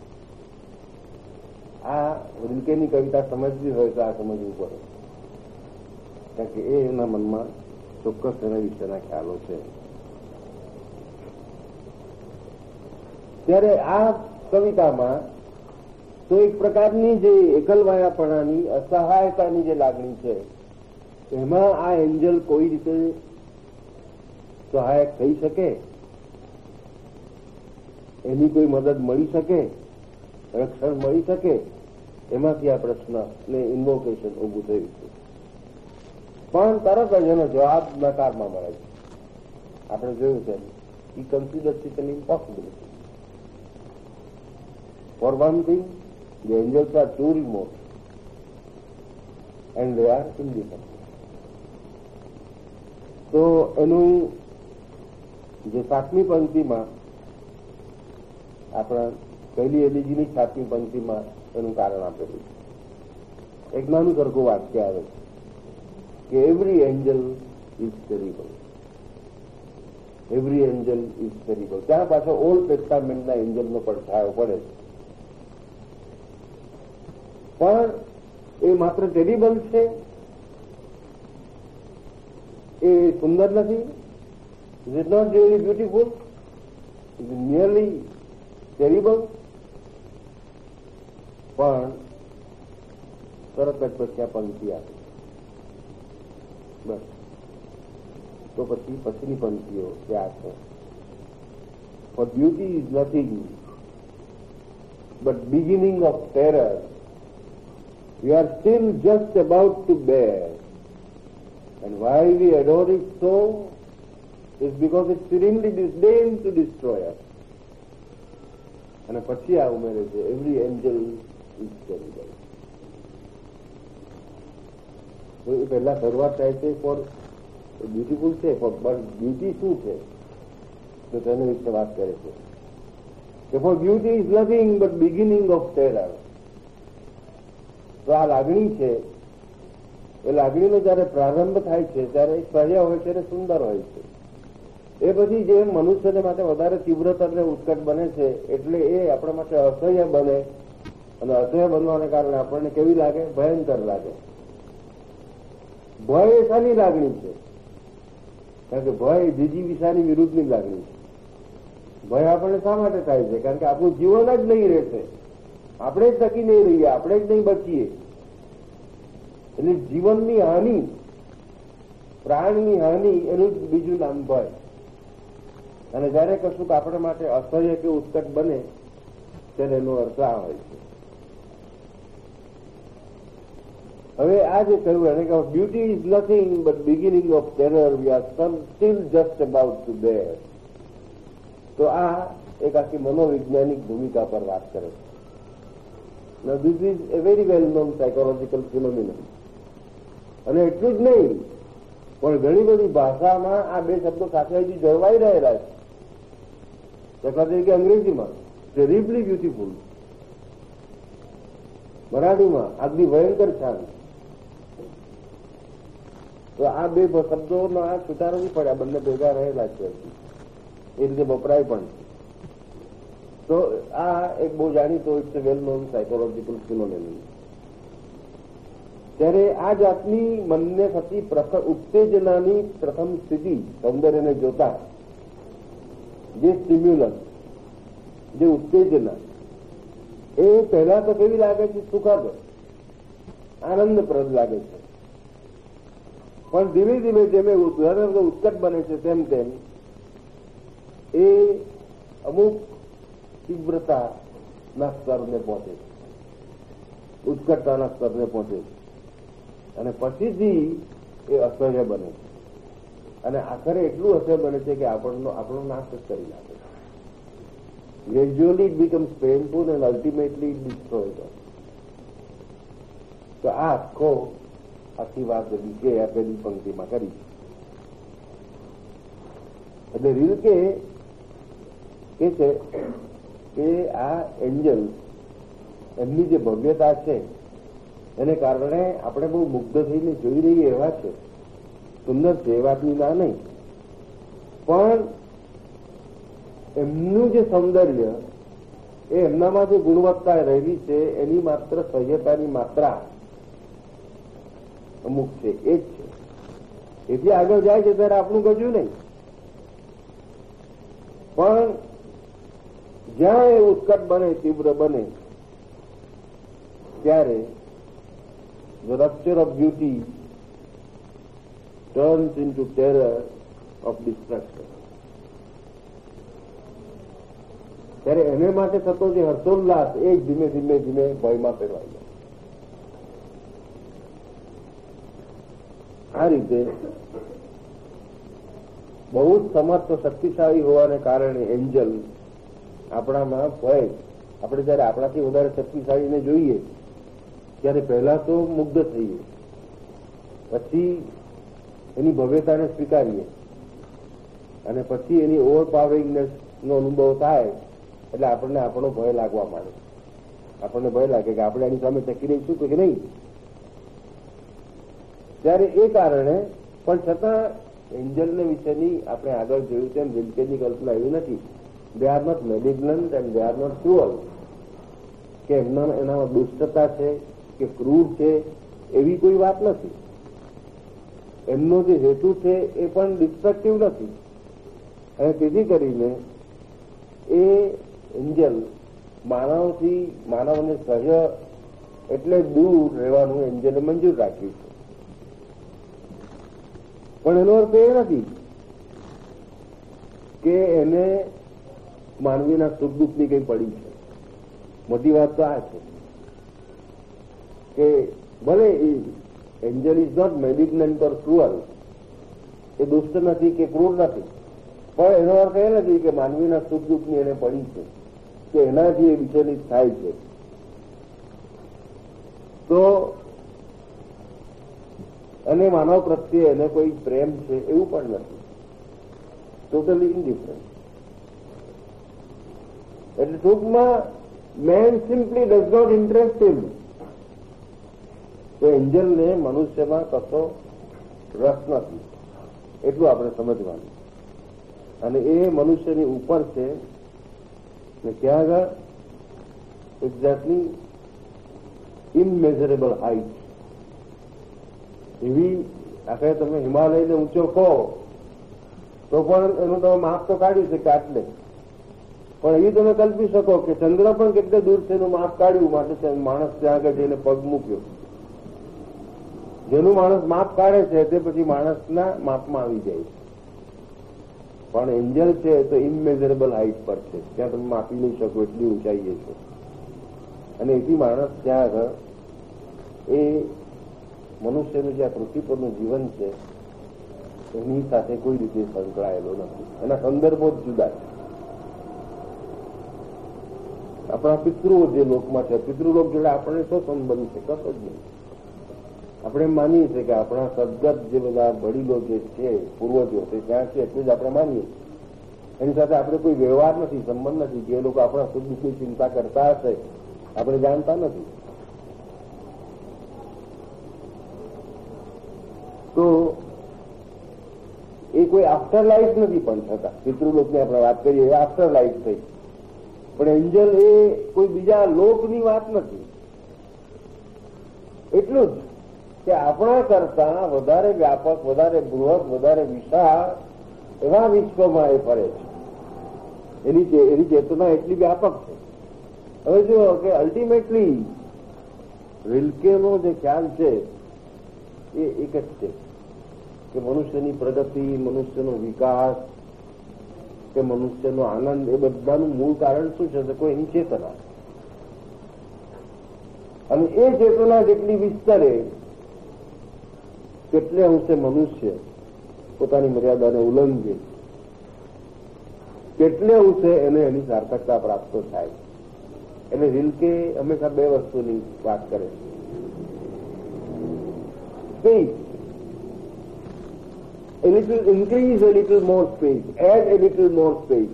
આ રિલ્કેની કવિતા સમજવી હોય તો આ સમજવું પડે, કારણ કે એ એના મનમાં ચોક્કસ એના વિશેના ખ્યાલો છે. ત્યારે આ કવિતામાં તો એક પ્રકારની જે એકલવાયાપણાની, અસહાયતાની જે લાગણી છે એમાં આ એન્જલ કોઈ રીતે સહાયક થઈ શકે, એની કોઈ મદદ મળી શકે, રક્ષણ મળી શકે, એમાંથી આ પ્રશ્ન ને ઇન્વોકેશન ઉભું થયું છે. પણ તરત જ એનો જવાબ નકારમાં મળે છે. આપણે જોયું છે he considers it an impossibility. For one thing, the angels are too remote and they are independent. તો એનું જે સાતમી પંક્તિમાં આપણા પહેલી એલીજીની સાતમી પંક્તિમાં એનું કારણ આપેલું છે. એક નાનું સરખું વાક્ય આવે છે કે every angel is terrible. Every angel is terrible. ત્યાં પાછો ઓલ્ડ ટેસ્ટામેન્ટના એન્જલનો પડછાયો પડે છે. પણ એ માત્ર ટેરિબલ છે, એ સુંદર નથી. Is it not really beautiful? Is it nearly terrible? પણ તરત જ પછી આ પંક્તિ આપે બસ. તો પછી પછીની પંક્તિઓ ત્યાં છે. For beauty is nothing but beginning of terror. We are still just about to bear. And why we adore it so is because it serenely disdains to destroy us. અને પછી આ ઉમેરે છે એવરી એન્જલ ઇઝ ટેરિબલ. તો એ પહેલા શરૂઆત થાય છે ફોર બ્યુટીફુલ છે, પણ બ્યુટી શું છે તો તેના વિશે વાત કરે છે કે for beauty is nothing but beginning of terror. તો આ લાગણી છે, એ લાગણીનો જયારે પ્રારંભ થાય છે ત્યારે સહ્ય હોય છે અને સુંદર હોય છે. એ પછી જે મનુષ્યને માટે વધારે તીવ્રતા અને ઉત્કટ બને છે એટલે એ આપણા માટે અસહ્ય બને, અને અસહ્ય બનવાને કારણે આપણને કેવી લાગે? ભયંકર લાગે. ભય એ શાની લાગણી છે? કારણ કે ભય જીજીવિષાની વિરુદ્ધની લાગણી છે. ભય આપણને શા માટે થાય છે? કારણ કે આપણું જીવન જ નહીં રહેશે, આપણે જ ટકી નહીં રહીએ, આપણે જ નહીં બચીએ. એટલે જીવનની હાનિ, પ્રાણની હાનિ, એનું જ બીજું નામ ભય. અને જયારે કશુંક આપણા માટે અસહ્ય કે ઉત્કટ બને ત્યારે એનો અર્થ આ હોય છે. હવે આ જે કહ્યું એને કહ્યું beauty is nothing but beginning of terror we are still just about to bear. તો આ એક આખી મનોવૈજ્ઞાનિક ભૂમિકા પર વાત કરે છે. Now this is a very well known psychological phenomenon. અને એટલું જ નહીં પણ ઘણી બધી ભાષામાં આ બે શબ્દો સાથે હજી જળવાઈ રહેલા છે. દાખલા તરીકે અંગ્રેજીમાં ટેરિબલી બ્યુટીફુલ, મરાઠીમાં આગની ભયંકર શાન. તો આ બે શબ્દોના સુધારો નહીં પડ્યા, બંને ભેગા રહેલા છે, એ રીતે વપરાય પણ. તો આ એક બહુ જાણીતો it's a well known psychological phenomenon. ત્યારે આ જાતની મનને થતી પ્રથમ ઉત્તેજનાની પ્રથમ સ્થિતિ સૌંદર્યને જોતા જે સ્ટિમ્યુલસ, જે ઉત્તેજના, એ પહેલા તો કેવી લાગે છે? સુખદ, આનંદપ્રદ લાગે છે. પણ ધીમે ધીમે જેમ ઉત્કટ બને છે તેમ તેમ એ અમુક તીવ્રતાના સ્તરને પહોંચે છે, ઉત્કટતાના સ્તરને પહોંચે છે, અને પછીથી એ અસહ્ય બને છે. અને આખરે એટલું અસહ્ય બને છે કે આપણનો આપણો નાશ જ કરી નાખે છે. Gradually it becomes painful and ultimately it destroys us. તો આ આખો આખી વાત રીકે આપેલી પંક્તિમાં કરી. એટલે રીકે કે છે કે આ એન્જલ એમની જે ભવ્યતા છે એને કારણે આપણે બહુ મુગ્ધ થઈને જોઈ રહીએ એવા છે, સુંદર છે, એ વાતની ના નહીં. પણ એમનું જે સૌંદર્ય, એ એમનામાં જે ગુણવત્તા રહેલી છે એની માત્ર સહ્યતાની માત્રા અમુક છે, એ જ છે. એથી આગળ જાય છે ત્યારે આપણું ગજું નહીં. પણ જ્યાં એ ઉત્કટ બને, તીવ્ર બને, ત્યારે the rupture of beauty turns into terror of destruction. ત્યારે એને માટે થતો જે હર્ષોલ્લાસ એ ધીમે ધીમે ધીમે ભયમાં ફેરવાઈ જાય. આ રીતે બહુ જ સમર્થ શક્તિશાળી હોવાને કારણે એન્જલ આપણામાં ભય, આપણે જયારે આપણાથી વધારે શક્તિશાળીને જોઈએ ત્યારે પહેલા તો મુગ્ધ થઈએ, પછી એની ભવ્યતાને સ્વીકારીએ અને પછી એની ઓવરપાવરિંગનેસ નો અનુભવ થાય એટલે આપણને આપણો ભય લાગવા માંડે. આપણને ભય લાગે કે આપણે એની સામે ટકી રહીશું કે નહીં. ત્યારે એ કારણે પણ છતાં એન્જલને વિશેની આપણે આગળ જોયું તેમ વિલકેની કલ્પના એવી નથી. They are not malignant and they are not cruel, કે એમના એનામાં દુષ્ટતા છે કે ક્રૂર છે એવી કોઈ વાત નથી. એમનો જે હેતુ છે એ પણ ડિસ્ટ્રક્ટિવ નથી. અને તેથી કરીને એ એન્જલ માનવથી માનવને સહજ એટલે દૂર રહેવાનું એન્જલે મંજૂર રાખ્યું છે. પણ એનો અર્થ એ નથી કે એને માનવીના સુખ દુઃખની કંઈ પડી છે. મોટી વાત તો આ છે કે ભલે angel is not malignant or cruel, એ દુષ્ટ નથી કે ક્રૂર નથી, પણ એનો અર્થ એ નથી કે માનવીના સુખ દુઃખની એને પડી છે કે એનાથી એ વિચલિત થાય છે. તો અને માનવ પ્રત્યે એને કોઈ પ્રેમ છે એવું પણ નથી. Totally indifferent. એટલે ટૂંકમાં man simply does not interest him. તો એન્જલને મનુષ્યમાં કશો રસ નથી, એટલું આપણે સમજવાનું. અને એ મનુષ્યની ઉપર છે ને ક્યાં આગળ એક્ઝેક્ટલી ઇનમેઝરેબલ હાઈટ. એવી આખરે તમે હિમાલયને ઊંચો કહો તો પણ એનું તમે માપ તો કાઢ્યું છે કે આટલે, પણ એવી તમે કલ્પી શકો કે ચંદ્ર પણ કેટલે દૂર છે એનું માપ કાઢ્યું, માટે માણસ ત્યાં આગળ જઈને પગ મૂક્યો. જેનું માણસ માપ કાઢે છે તે પછી માણસના માપમાં આવી જાય છે. પણ એન્જલ છે તો ઇનમેઝરેબલ હાઈટ પર છે, ત્યાં તમે માપી નહીં શકો એટલી ઊંચાઈએ છે. અને એથી માણસ ત્યાં આગળ એ મનુષ્યનું જે આ પૃથ્વી પરનું જીવન છે એની સાથે કોઈ રીતે સંકળાયેલો નથી. એના સંદર્ભો જ જુદા છે. આપણા પિતૃઓ જે લોકમાં છે, પિતૃલોક જોડે આપણને શું સંબંધ છે? કશો જ નહીં. આપણે માનીએ છીએ કે આપણા સદગત જે બધા વડીલો જે છે, પૂર્વજો તે ત્યાં છે એટલું જ આપણે માનીએ. એની સાથે આપણે કોઈ વ્યવહાર નથી, સંબંધ નથી કે એ લોકો આપણા સુખ દુઃખની ચિંતા કરતા હશે, આપણે જાણતા નથી. તો એ કોઈ આફ્ટર લાઈફ નથી. પણ છતાં પિતૃલોકની આપણે વાત કરીએ એ આફ્ટર લાઈફ થઈ, પણ એન્જલ એ કોઈ બીજા લોકની વાત નથી. એટલું જ કે આપણા કરતા વધારે વ્યાપક, વધારે બૃહદ, વધારે વિશાળ એવા વિશ્વમાં એ ફરે છે. એની એની ચેતના એટલી વ્યાપક છે. હવે જુઓ કે અલ્ટિમેટલી રિલ્કેનો જે ખ્યાલ છે એ એક જ છે કે મનુષ્યની પ્રગતિ, મનુષ્યનો વિકાસ કે મનુષ્યનો આનંદ એ બધાનું મૂળ કારણ શું છે? કોઈ એની ચેતના. અને એ ચેતના જેટલી વિસ્તરે કેટલે અંશે મનુષ્ય પોતાની મર્યાદાને ઉલ્લંઘે, કેટલે અંશે એને એની સાર્થકતા પ્રાપ્ત થાય. એટલે રિલ્કે હંમેશા બે વસ્તુની વાત કરે છે. Space, a little increase a little more space, add a little more space.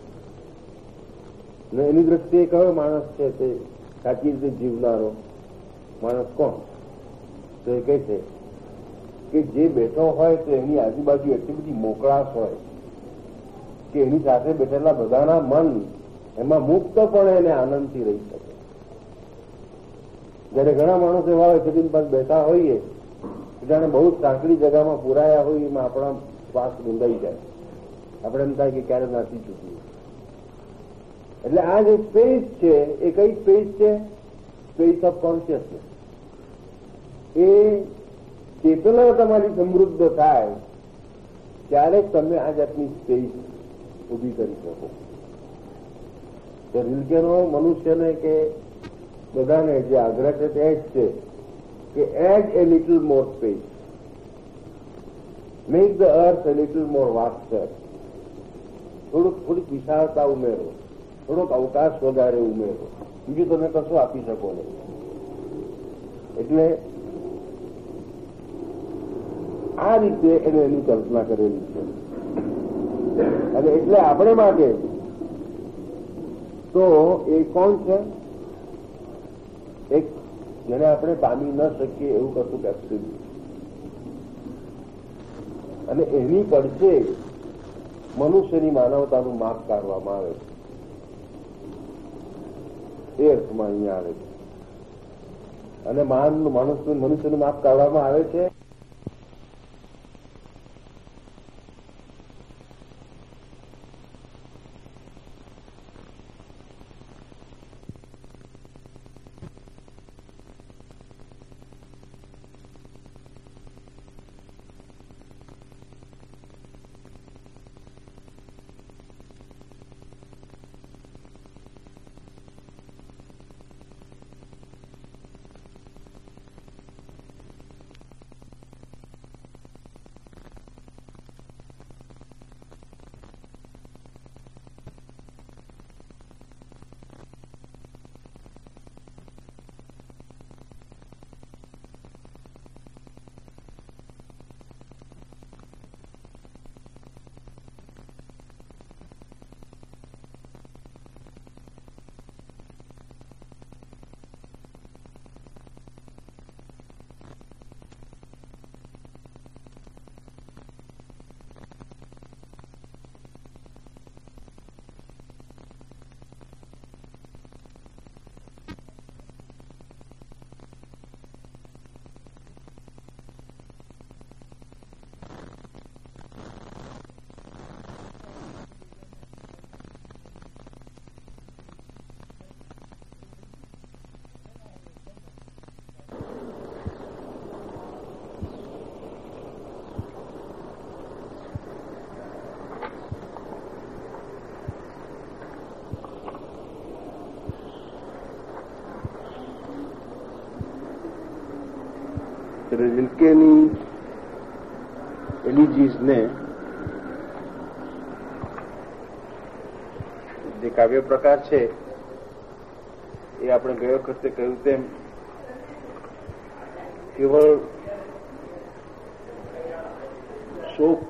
ને એની દ્રષ્ટિએ કયો માણસ છે તે સાચી રીતે જીવનારો માણસ કોણ? તો એ કહે છે કે જે બેઠો હોય તો એની આજુબાજુ એટલી બધી મોકળાશ હોય કે એની સાથે બેઠેલા બધાના મન એમાં મુક્તપણે એને આનંદથી રહી શકે. જયારે ઘણા માણસો એવા હોય કે પાસે બેઠા હોઈએ જાણે બહુ સાંકડી જગામાં પુરાયા હોય એમાં આપણા શ્વાસ રૂંધાઈ જાય, આપણે એમ થાય કે ક્યારે નાસી ચૂકીએ. એટલે આ જે સ્પેસ છે એ કઈ સ્પેસ છે? Space of consciousness. એ ચેતના તમારી સમૃદ્ધ થાય ત્યારે જ તમે આ જાતની સ્પેસ ઉભી કરી શકો. તો રિલિજનો મનુષ્યને કે બધાને જે આગ્રહ છે તે જ છે કે add a little more space, make the earth a little more vaster. થોડુંક થોડીક વિશાળતા ઉમેરો, થોડોક અવકાશ વધારે ઉમેરો, બીજું તમે કશું આપી શકો નહીં. એટલે આ રીતે એને એની કલ્પના કરેલી છે. અને એટલે આપણે માટે તો એ કોણ છે? એક જેને આપણે પામી ન શકીએ એવું કશું એબ્સોલ્યુટ. અને એની પડશે મનુષ્યની માનવતાનું માપ કાઢવામાં આવે છે. એ અર્થમાં અહીંયા આવે છે. અને માણસનું મનુષ્યનું માપ કાઢવામાં આવે છે રિલ્કેની એલિજીસને જે કાવ્ય પ્રકાર છે એ આપણે ગયો વખતે કહ્યું તેમ કેવળ શોક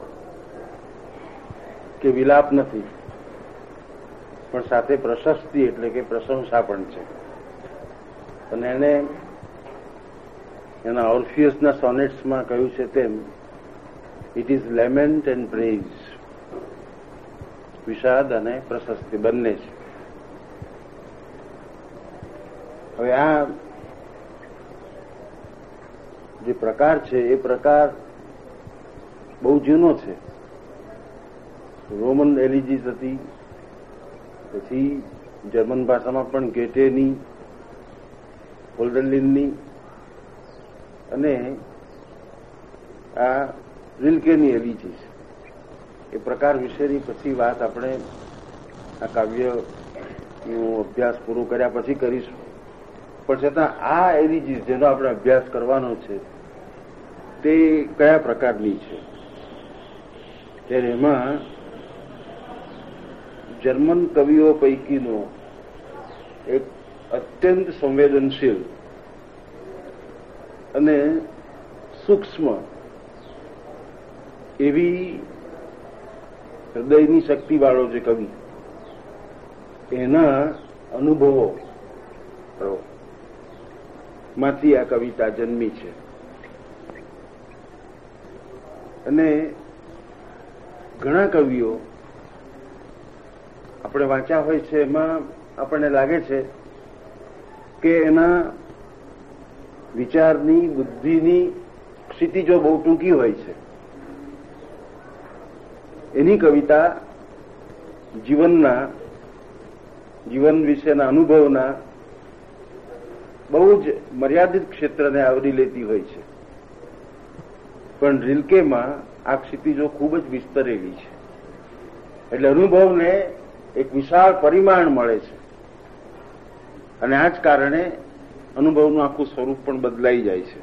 કે વિલાપ નથી, પણ સાથે પ્રશસ્તિ એટલે કે પ્રશંસા પણ છે. અને એને એના ઓર્ફિયસના સોનેટ્સમાં કહ્યું છે તેમ it is lament and praise, વિષાદ અને પ્રશસ્તિ બંને છે. હવે આ જે પ્રકાર છે એ પ્રકાર બહુ જૂનો છે. રોમન એલિજીસ હતી, પછી જર્મન ભાષામાં પણ ગેટેની, હોલ્ડરલિનની અને આ રિલ્કેની એલિજીસ એ પ્રકાર વિશેની પછી વાત આપણે આ કાવ્યનો અભ્યાસ પૂરો કર્યા પછી કરીશું. પણ છતાં આ એલિજીસ જેનો આપણે અભ્યાસ કરવાનો છે તે કયા પ્રકારની છે? ત્યારે એમાં જર્મન કવિઓ પૈકીનો એક અત્યંત સંવેદનશીલ અને સૂક્ષ્મ એવી હૃદયની શક્તિવાળો જે કવિ, એના અનુભવો માંથી આ કવિતા જન્મી છે. અને ઘણા કવિઓ આપણે વાંચ્યા હોય છે, એમાં આપણને લાગે છે કે એના વિચારની, બુદ્ધિની ક્ષિતિજો બહુ ટૂંકી હોય છે. એની કવિતા જીવનના જીવન વિશેના અનુભવના બહુ જ મર્યાદિત ક્ષેત્રને આવરી લેતી હોય છે. પણ રિલ્કેમાં આ ક્ષિતિજો ખૂબ જ વિસ્તરેલી છે, એટલે અનુભવને એક વિશાળ પરિમાણ મળે છે, અને આ જ કારણે અનુભવનું આખું સ્વરૂપ પણ બદલાઈ જાય છે.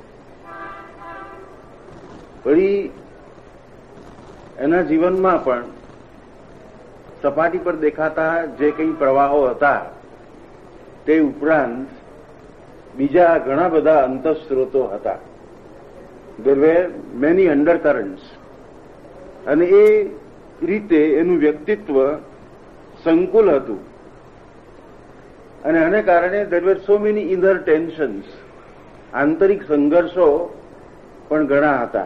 વળી એના જીવનમાં પણ સપાટી પર દેખાતા જે કંઈ પ્રવાહો હતા તે ઉપરાંત બીજા ઘણા બધા અંતઃસ્ત્રોતો હતા. there were many undercurrents, અને એ રીતે એનું વ્યક્તિત્વ સંકુલ હતું, અને આને કારણે there were so many inner tensions, આંતરિક સંઘર્ષો પણ ઘણા હતા,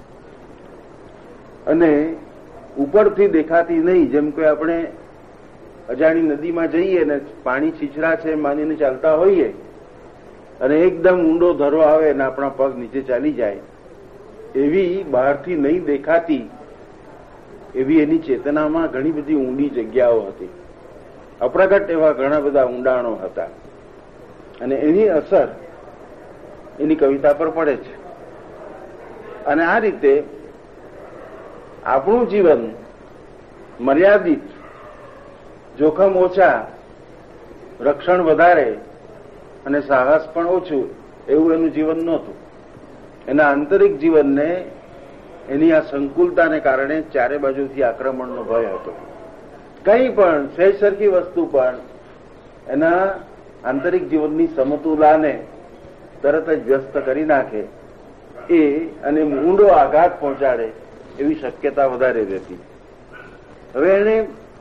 અને ઉપરથી દેખાતી નહીં. જેમ કે આપણે અજાણી નદીમાં જઈએ ને પાણી છીછરા છે માનીને ચાલતા હોઈએ, અને એકદમ ઊંડો ધરો આવે અને આપણા પગ નીચે ચાલી જાય, એવી બહારથી નહીં દેખાતી એવી એની ચેતનામાં ઘણી બધી ઊંડી જગ્યાઓ હતી, અપ્રગટ એવા ઘણા બધા ઊંડાણો હતા, અને એની અસર એની કવિતા પર પડે છે. અને આ રીતે આપણું જીવન મર્યાદિત, જોખમ ઓછા, રક્ષણ વધારે અને સાહસ પણ ઓછું એવું એનું જીવન નહોતું. એના આંતરિક જીવનને એની આ સંકુલતાને કારણે ચારે બાજુથી આક્રમણનો ભય હતો. કંઈ પણ સહેજ સરખી વસ્તુ પણ એના આંતરિક જીવનની સમતુલાને તરત જ વ્યસ્ત કરી નાખે એ અને ઊંડો આઘાત પહોંચાડે એવી શક્યતા વધારે રહેતી. હવે એણે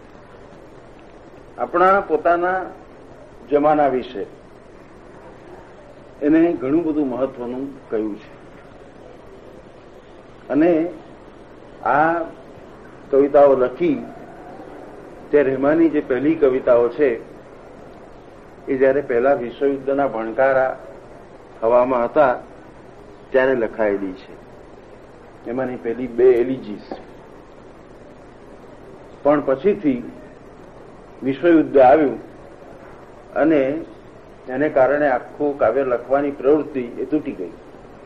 આપણા પોતાના જમાના વિશે એને ઘણું બધું મહત્વનું કહ્યું છે, અને આ કવિતાઓ લખી ત્યારે એમાંની જે પહેલી કવિતાઓ છે એ જયારે પહેલા વિશ્વયુદ્ધના ભણકારા હવામાં હતા ત્યારે લખાયેલી છે. એમાંની પહેલી બે એલિજીસ. પણ પછીથી વિશ્વયુદ્ધ આવ્યું અને એને કારણે આખું કાવ્ય લખવાની પ્રવૃત્તિ એ તૂટી ગઈ.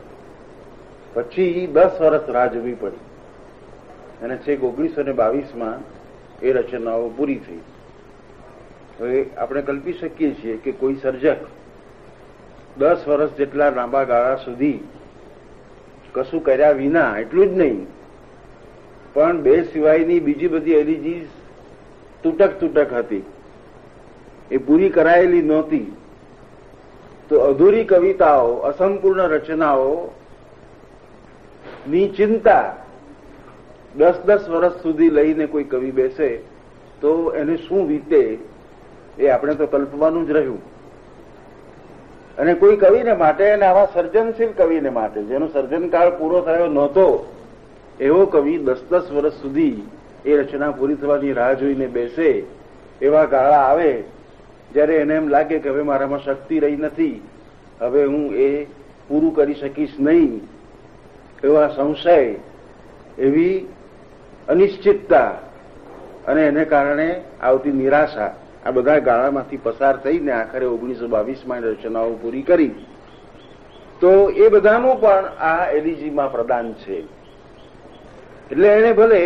પછી દસ વર્ષ રાહ જોવી પડી, અને છેક ઓગણીસો ને બાવીસમાં એ રચનાઓ પૂરી થઈ. હવે આપણે કલ્પી શકીએ છીએ કે કોઈ સર્જક દસ વર્ષ જેટલા લાંબા ગાળા સુધી કશું કર્યા વિના, એટલું જ નહીં પણ બે સિવાયની બીજી બધી એલિજીસ તૂટક તૂટક હતી, એ પૂરી કરાયેલી નહોતી, તો અધૂરી કવિતાઓ, અસંપૂર્ણ રચનાઓ ની ચિંતા દસ દસ વર્ષ સુધી લઈને કોઈ કવિ બેસે તો એને શું વીતે એ આપણે તો કલ્પવાનું જ રહ્યું. અને કોઈ કવિને માટે, અને આવા સર્જનશીલ કવિને માટે જેનો સર્જનકાળ પૂરો થયો નહોતો એવો કવિ દસ દસ વર્ષ સુધી એ રચના પૂરી થવાની રાહ જોઈને બેસે, એવા ગાળા આવે જ્યારે એને એમ લાગે કે હવે મારામાં શક્તિ રહી નથી, હવે હું એ પૂરું કરી શકીશ નહીં, એવા સંશય, એવી અનિશ્ચિતતા અને એને કારણે આવતી નિરાશા, આ બધા ગાળામાંથી પસાર થઈને આખરે ઓગણીસો બાવીસમાં રચનાઓ પૂરી કરી. તો એ બધાનું પણ આ એલિજીમાં પ્રદાન છે. એટલે એને ભલે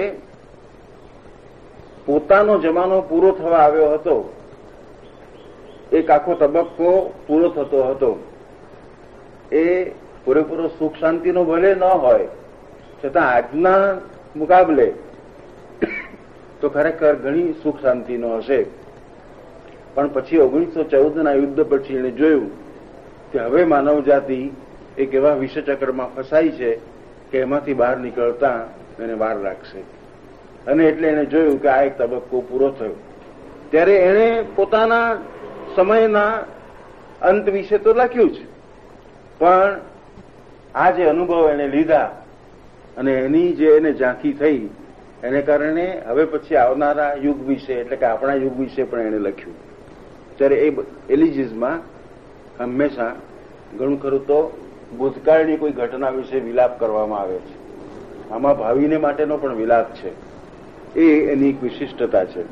પોતાનો જમાનો પૂરો થવા આવ્યો હતો, એક આખો તબક્કો પૂરો થતો હતો, એ પૂરેપૂરો સુખ શાંતિનો ભલે ન હોય છતાં આજના મુકાબલે તો ખરેખર ઘણી સુખ શાંતિનો હશે. પણ પછી ઓગણીસો ચૌદના યુદ્ધ પછી એણે જોયું કે હવે માનવ જાતિ એક એવા વિષચક્રમાં ફસાઈ છે કે એમાંથી બહાર નીકળતા એને વાર લાગશે, અને એટલે એને જોયું કે આ એક તબક્કો પૂરો થયો. ત્યારે એણે પોતાના સમયના અંત વિશે તો લખ્યું છે, પણ આ જે અનુભવ એને લીધા અને એની જે એને ઝાંખી થઈ એને કારણે હવે પછી આવનારા યુગ વિશે, એટલે કે આપણા યુગ વિશે પણ એને લખ્યું. ત્યારે એ એલિજીસમાં હંમેશા ઘણું ખરું તો ભૂતકાળની કોઈ ઘટના વિશે વિલાપ કરવામાં આવે છે, આમાં ભાવિને માટેનો પણ વિલાપ છે. એ એની એક વિશિષ્ટતા છે.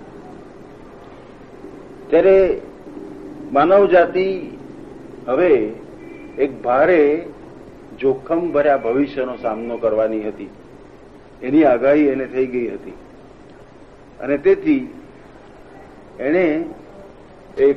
ત્યારે માનવ જાતિ હવે એક ભારે જોખમ ભર્યા ભવિષ્યનો સામનો કરવાની હતી. એની આગાહી એને થઈ ગઈ હતી અને તેથી એણે એક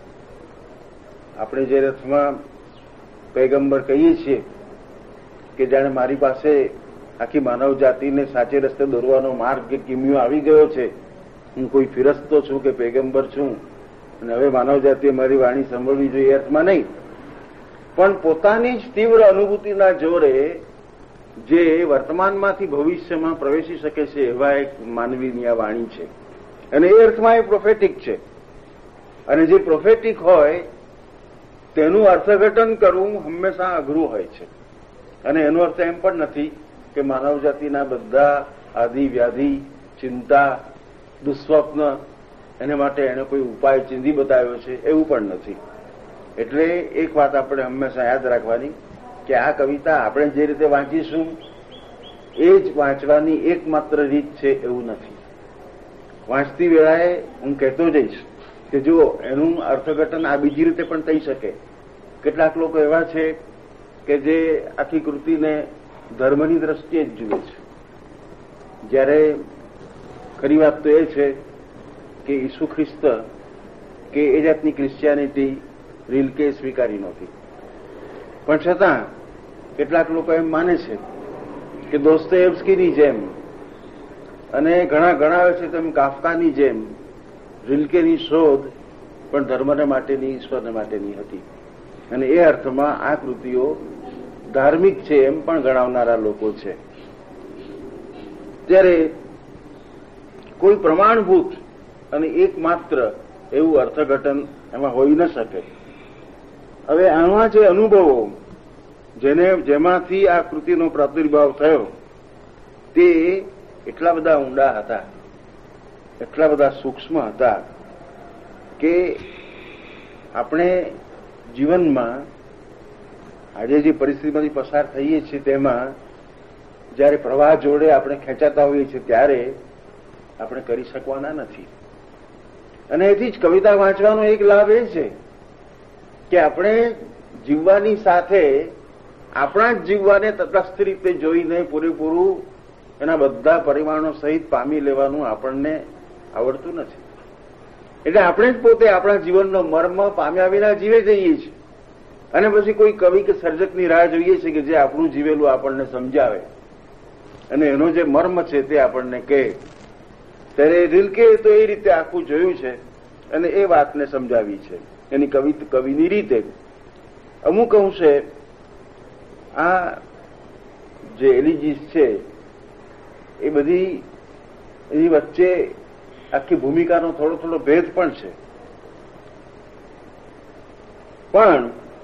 આપણે જે રથમાં પૈગંબર કહીએ છીએ કે જાણે મારી પાસે આખી માનવ જાતિને સાચે રસ્તે દોરવાનો માર્ગ કે કિમિયો આવી ગયો છે, હું કોઈ ફિરસ્તો છું કે પૈગંબર છું અને હવે માનવ જાતિએ મારી વાણી સાંભળવી જોઈએ અર્થમાં નહીં, પણ પોતાની જ તીવ્ર અનુભૂતિના જોરે જે વર્તમાનમાંથી ભવિષ્યમાં પ્રવેશી શકે છે એવા એક માનવીની આ વાણી છે અને એ અર્થમાં એ પ્રોફેટિક છે. અને જે પ્રોફેટિક હોય તેનું અર્થઘટન કરવું હંમેશા અઘરું હોય છે અને એનો અર્થ એમ પણ નથી કે માનવ જાતિના બધા આદિ વ્યાધિ ચિંતા દુસ્વપ્ન એને માટે એને કોઈ ઉપાય ચીંધી બતાવ્યો છે એવું પણ નથી. એટલે એક વાત આપણે હંમેશા યાદ રાખવાની કે આ કવિતા આપણે જે રીતે વાંચીશું એ જ વાંચવાની એકમાત્ર રીત છે એવું નથી. વાંચતી વેળાએ હું કહેતો જઈશ કે જો એનું અર્થઘટન આ બીજી રીતે પણ થઈ શકે. કેટલાક લોકો એવા છે કે જે આખી કૃતિને ધર્મની દ્રષ્ટિએ જ જુએ છે, જ્યારે ખરી વાત તો એ છે કે ઈસુ ખ્રિસ્ત કે એ જાતની ક્રિશ્ચિયાનિટી રીલકે સ્વીકારી નહોતી. પણ છતાં કેટલાક લોકો એમ માને છે કે દોસ્તોયેવ્સ્કીની જેમ અને ઘણા ગણાવે છે તેમ કાફકાની જેમ રીલકેની શોધ પણ ધર્મને માટેની ઈશ્વરને માટેની હતી અને એ અર્થમાં આ કૃતિઓ ધાર્મિક છે એમ પણ ગણાવનારા લોકો છે. ત્યારે કોઈ પ્રમાણભૂત અને એકમાત્ર એવું અર્થઘટન એમાં હોઈ ન શકે. હવે આમાં જે અનુભવો જેને જેમાંથી આ કૃતિનો પ્રાદુર્ભાવ થયો તે એટલા બધા ઊંડા હતા, એટલા બધા સૂક્ષ્મ હતા કે આપણે જીવનમાં આજે જે પરિસ્થિતિમાંથી પસાર થઈએ છીએ તેમાં જ્યારે પ્રવાહ જોડે આપણે ખેંચાતા હોઈએ છીએ ત્યારે આપણે કરી શકવાના નથી. અને એથી જ કવિતા વાંચવાનો એક લાભ એ છે કે આપણે જીવવાની સાથે આપણા જ જીવવાને તટસ્થ રીતે જોઈને પૂરેપૂરું એના બધા પરિમાણો સહિત પામી લેવાનું આપણને આવડતું નથી. એટલે આપણે જ પોતે આપણા જીવનનો મર્મ પામ્યા વિના જીવે જઈએ છીએ અને પછી કોઈ કવિ કે સર્જકની રાહ જોઈએ છે કે જે આપણું જીવેલું આપણને સમજાવે અને એનો જે મર્મ છે તે આપણને કહે. ત્યારે રીલકે તો એ રીતે આખું જોયું છે અને એ વાતને સમજાવી છે એની કવિ કવિની રીતે. અમુક અંશે આ જે એલિજીસ છે એ બધી એની વચ્ચે આખી ભૂમિકાનો થોડો થોડો ભેદ પણ છે, પણ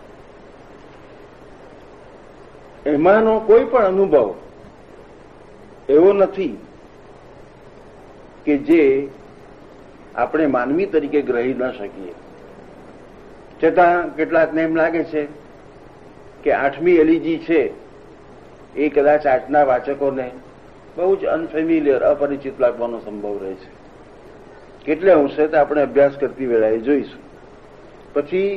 એમાંનો કોઈ પણ અનુભવ એવો નથી કે જે આપણે માનવી તરીકે ગ્રહી ન શકીએ. છતાં કેટલાકને એમ લાગે છે કે આઠમી એલિજી છે એ કદાચ આજના વાચકોને બહુ જ અનફેમિલિયર અપરિચિત લાગવાનો સંભવ રહે છે. કેટલે અંશે તો આપણે અભ્યાસ કરતી વેળાએ જોઈશું. પછી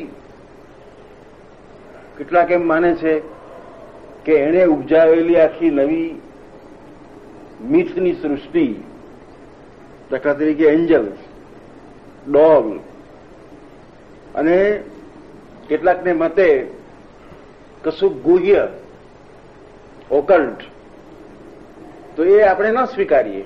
કેટલાક એમ માને છે કે એણે ઉપજાવેલી આખી નવી મિથની સૃષ્ટિ, દાખલા તરીકે એન્જલ્સ, ડોગ, અને કેટલાકને મતે કશું ગુહ્ય ઓકલ્ટ, તો એ આપણે ન સ્વીકારીએ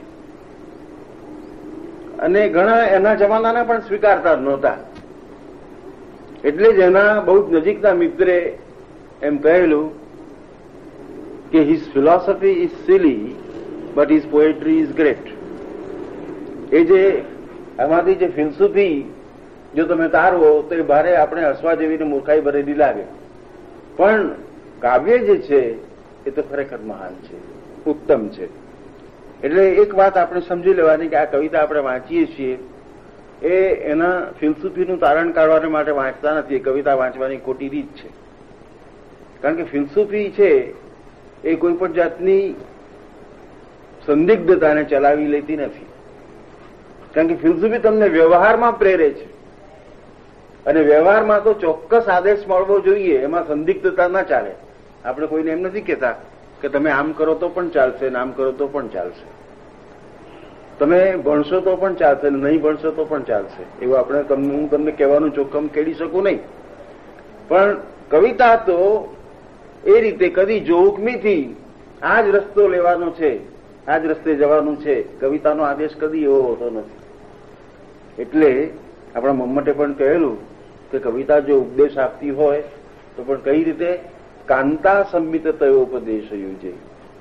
અને ઘણા એના જમાનાના પણ સ્વીકારતા જ નહોતા. એટલે જ એના બહુ જ નજીકના મિત્રે એમ કહેલું કે his philosophy is silly but his poetry is great. એ જે આમાંથી જે ફિલસૂફી જો તમે તારવો તો એ ભારે આપણે હસવા જેવીને મૂર્ખાઈ ભરેલી લાગે, પણ કાવ્ય જે છે એ તો ખરેખર મહાન છે, ઉત્તમ છે. એટલે એક વાત આપણે સમજી લેવાની કે આ કવિતા આપણે વાંચીએ છીએ એ એના ફિલસૂફીનું તારણ કાઢવા માટે વાંચતા નથી. એ કવિતા વાંચવાની ખોટી રીત છે. કારણ કે ફિલસૂફી છે એ કોઈ પણ જાતની સંદિગ્ધતાને ચલાવી લેતી નથી. કારણ કે ફિલસૂફી તમને વ્યવહારમાં પ્રેરે છે અને વ્યવહારમાં તો ચોક્કસ આદેશ મળવો જોઈએ, એમાં સંદિગ્ધતા ના ચાલે. આપણે કોઈને એમ નથી કહેતા કે તમે આમ કરો તો પણ ચાલશે ને આમ કરો તો પણ ચાલશે, તમે ભણશો તો પણ ચાલશે ને નહીં ભણશો તો પણ ચાલશે, એવું આપણે તમને હું તમને કહેવાનું ચોખ્ખમ કેળી શકું નહીં. પણ કવિતા તો એ રીતે કદી જોખમીથી આ જ રસ્તો લેવાનો છે, આ જ રસ્તે જવાનું છે, કવિતાનો આદેશ કદી એવો હોતો નથી. એટલે આપણા મમ્મટે પણ કહેલું કે કવિતા જો ઉપદેશ આપતી હોય તો પણ કઈ રીતે કાંતા સંમિત તયો ઉપદેશ યુજે.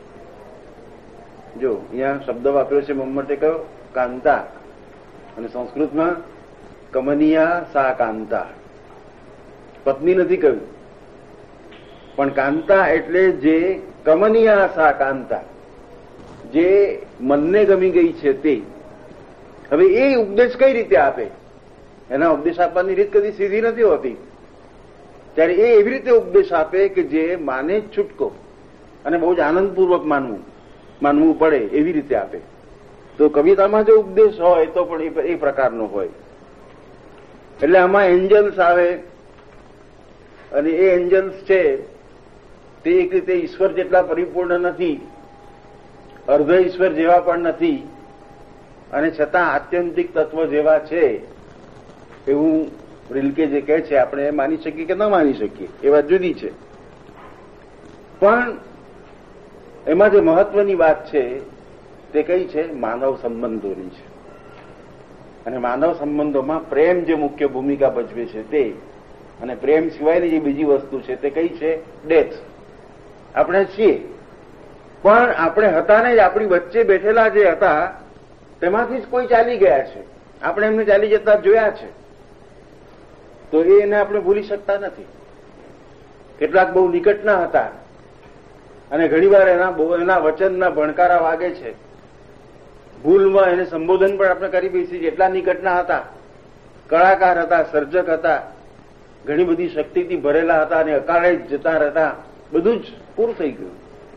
જો અહીંયા શબ્દ વાપર્યો છે મમ્મટે કયો કાંતા, અને સંસ્કૃતમાં કમનિયા સા કાંતા, પત્ની નથી કહ્યું, પણ કાંતા એટલે જે કમનિયા સા કાંતા, જે મનને ગમી ગઈ છે તે. હવે એ ઉપદેશ કઈ રીતે આપે? એના ઉપદેશ આપવાની રીત કદી સીધી નથી હોતી. ત્યારે એ એવી રીતે ઉપદેશ આપે કે જે માને જ છૂટકો અને બહુ જ આનંદપૂર્વક માનવું માનવું પડે એવી રીતે આપે. તો કવિતામાં જો ઉપદેશ હોય તો પણ એ પ્રકારનો હોય. એટલે આમાં એન્જલ્સ આવે, અને એ એન્જલ્સ છે તે એક રીતે ઈશ્વર જેટલા પરિપૂર્ણ નથી, અર્ધ ઈશ્વર જેવા પણ નથી, અને છતાં આત્યંતિક તત્વ જેવા છે એવું રિલ્કે જે કહે છે આપણે માની શકીએ કે ન માની શકીએ, એ વાત જુદી છે. પણ એમાં જે મહત્વની વાત છે તે કઈ છે? માનવ સંબંધોની છે. અને માનવ સંબંધોમાં પ્રેમ જે મુખ્ય ભૂમિકા ભજવે છે તે, અને પ્રેમ સિવાયની જે બીજી વસ્તુ છે તે કઈ છે? ડેથ. આપણે છીએ, પણ આપણે હતા ને જ આપણી વચ્ચે બેઠેલા જે હતા તેમાંથી જ કોઈ ચાલી ગયા છે, આપણે એમને ચાલી જતા જોયા છે, તો એને આપણે ભૂલી શકતા નથી. કેટલાક બહુ નિકટના હતા અને ઘણીવાર એના એના વચનના ભણકારા વાગે છે, ભૂલમાં એને સંબોધન પણ આપણે કરી બેસી. એટલા નિકટના હતા, કળાકાર હતા, સર્જક હતા, ઘણી બધી શક્તિથી ભરેલા હતા, અને અકાળે જ જતા રહેતા, બધું જ પૂરું થઈ ગયું.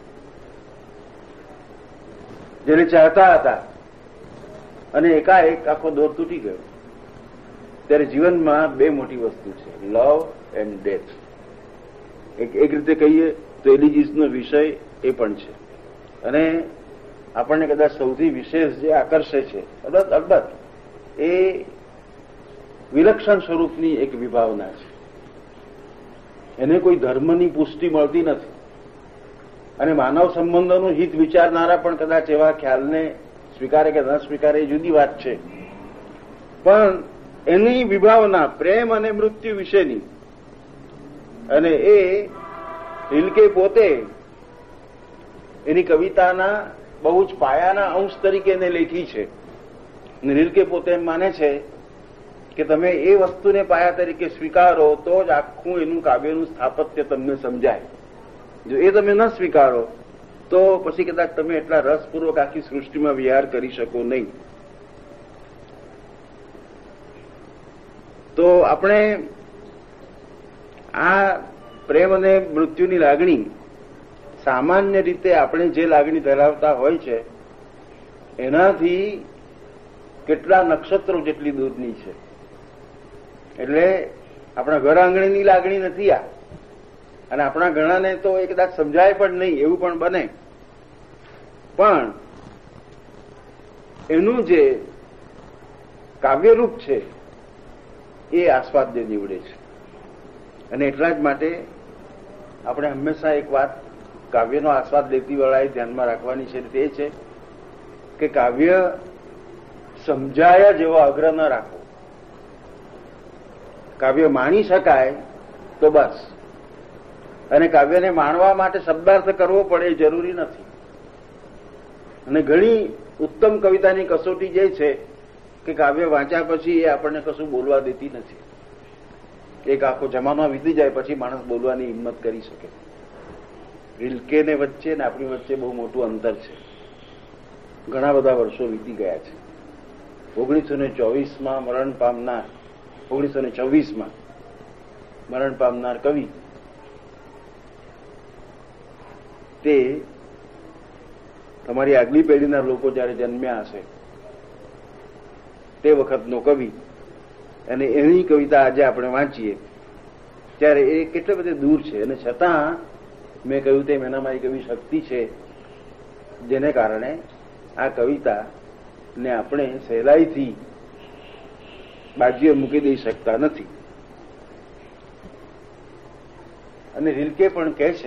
જેને ચાહતા હતા અને એકાએક આખો દોર તૂટી ગયો. ત્યારે જીવનમાં બે મોટી વસ્તુ છે, લવ એન્ડ ડેથ. એક એક રીતે કહીએ તો એલિજીસનો વિષય એ પણ છે. અને આપણને કદાચ સૌથી વિશેષ જે આકર્ષે છે અલબત્ત અલબત્ત એ વિલક્ષણ સ્વરૂપની એક વિભાવના છે. એને કોઈ ધર્મની પુષ્ટિ મળતી નથી, અને માનવ સંબંધોનું હિત વિચારનારા પણ કદાચ એવા ખ્યાલને સ્વીકારે કે ન સ્વીકારે એ જુદી વાત છે. પણ એની વિભાવના પ્રેમ અને મૃત્યુ વિશેની, અને એ રિલ્કે પોતે એની કવિતાના બહુ જ પાયાના અંશ તરીકે એને લેખી છે. અને રિલ્કે પોતે એમ માને છે કે તમે એ વસ્તુને પાયા તરીકે સ્વીકારો તો જ આખું એનું કાવ્યનું સ્થાપત્ય તમને સમજાય. જો એ તમે ન સ્વીકારો તો પછી કદાચ તમે એટલા રસપૂર્વક આખી સૃષ્ટિમાં વિહાર કરી શકો નહીં. તો આપણે આ પ્રેમ અને મૃત્યુની લાગણી સામાન્ય રીતે આપણે જે લાગણી ધરાવતા હોય છે એનાથી કેટલા નક્ષત્રો જેટલી દૂરની છે. એટલે આપણા ઘર આંગણીની લાગણી નથી આ, અને આપણા ઘણાને તો એ કદાચ સમજાય પણ નહીં, એવું પણ બને. પણ એનું જે કાવ્યરૂપ છે એ આસ્વાદ્ય નીવડે છે. અને એટલા જ માટે આપણે હંમેશા એક વાત કાવ્યનો આસ્વાદ લેતી વેળાએ ધ્યાનમાં રાખવાની છે, તે છે કે કાવ્ય સમજાયા જેવો આગ્રહ ન રાખવો. કાવ્ય માણી શકાય તો બસ, અને કાવ્યને માણવા માટે શબ્દાર્થ કરવો પડે એ જરૂરી નથી. અને ઘણી ઉત્તમ કવિતાની કસોટી જે છે કે કાવ્ય વાંચ્યા પછી એ આપણને કશું બોલવા દેતી નથી. એક આખો જમાનો વીતી જાય પછી માણસ બોલવાની હિંમત કરી શકે. રિલ્કે ને વચ્ચે ને આપણી વચ્ચે બહુ મોટું અંતર છે. ઘણા બધા વર્ષો વીતી ગયા છે. ઓગણીસો ને ચોવીસમાં મરણ પામનાર ઓગણીસો ને છવ્વીસમાં મરણ પામનાર કવિ તે તમારી આગલી પેઢીના લોકો જયારે જન્મ્યા હશે તે વખતનો કવિ, અને એની કવિતા આજે આપણે વાંચીએ ત્યારે એ કેટલે બધે દૂર છે. અને છતાં મેં કહ્યું તેમ એનામાં એક એવી શક્તિ છે જેને કારણે આ કવિતા ને આપણે સહેલાઈથી બાજુએ મૂકી દઈ શકતા નથી. અને રિલ્કે પણ કહે છે,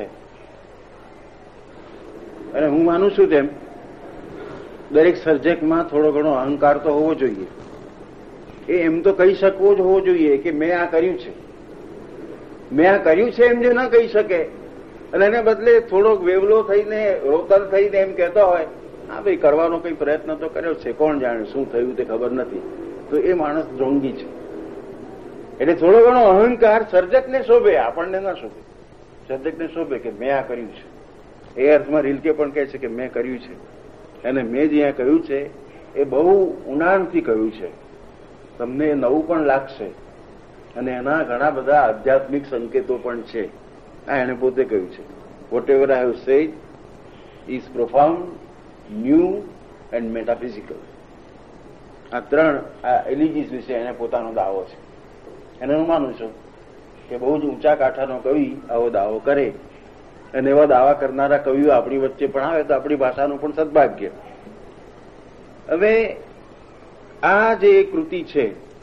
અને હું માનું છું તેમ દરેક સર્જકમાં થોડો ઘણો અહંકાર તો હોવો જોઈએ. એ એમ તો કહી શકવો જ હોવો જોઈએ કે મેં આ કર્યું છે, મેં આ કર્યું છે એમ જો ન કહી શકે અને એને બદલે થોડોક વેવલો થઈને રોતર થઈને એમ કહેતો હોય, હા ભાઈ કરવાનો કઈ પ્રયત્ન તો કર્યો છે, કોણ જાણે શું થયું તે ખબર નથી, તો એ માણસ ઢોંગી છે. એટલે થોડો ઘણો અહંકાર સર્જકને શોભે, આપણને ના શોભે. સર્જકને શોભે કે મેં આ કર્યું છે. એ અર્થમાં રિલ્કે પણ કહે છે કે મેં કર્યું છે, અને મેં જ્યાં કહ્યું છે એ બહુ ઊંડાણથી કહ્યું છે. તમને એ નવું પણ લાગશે અને એના ઘણા બધા આધ્યાત્મિક સંકેતો પણ છે. આ એને પોતે કહ્યું છે. Whatever I have said is profound, new and metaphysical. આ ત્રણ આ એલિજીસ વિશે એને પોતાનો દાવો છે. એને હું માનું છું કે બહુ જ ઊંચા કાંઠાનો કવિ આવો દાવો કરે, અને એવા દાવા કરનારા કવિઓ આપણી વચ્ચે પણ આવે તો આપણી ભાષાનું પણ સદભાગ્ય. હવે આ જે કૃતિ છે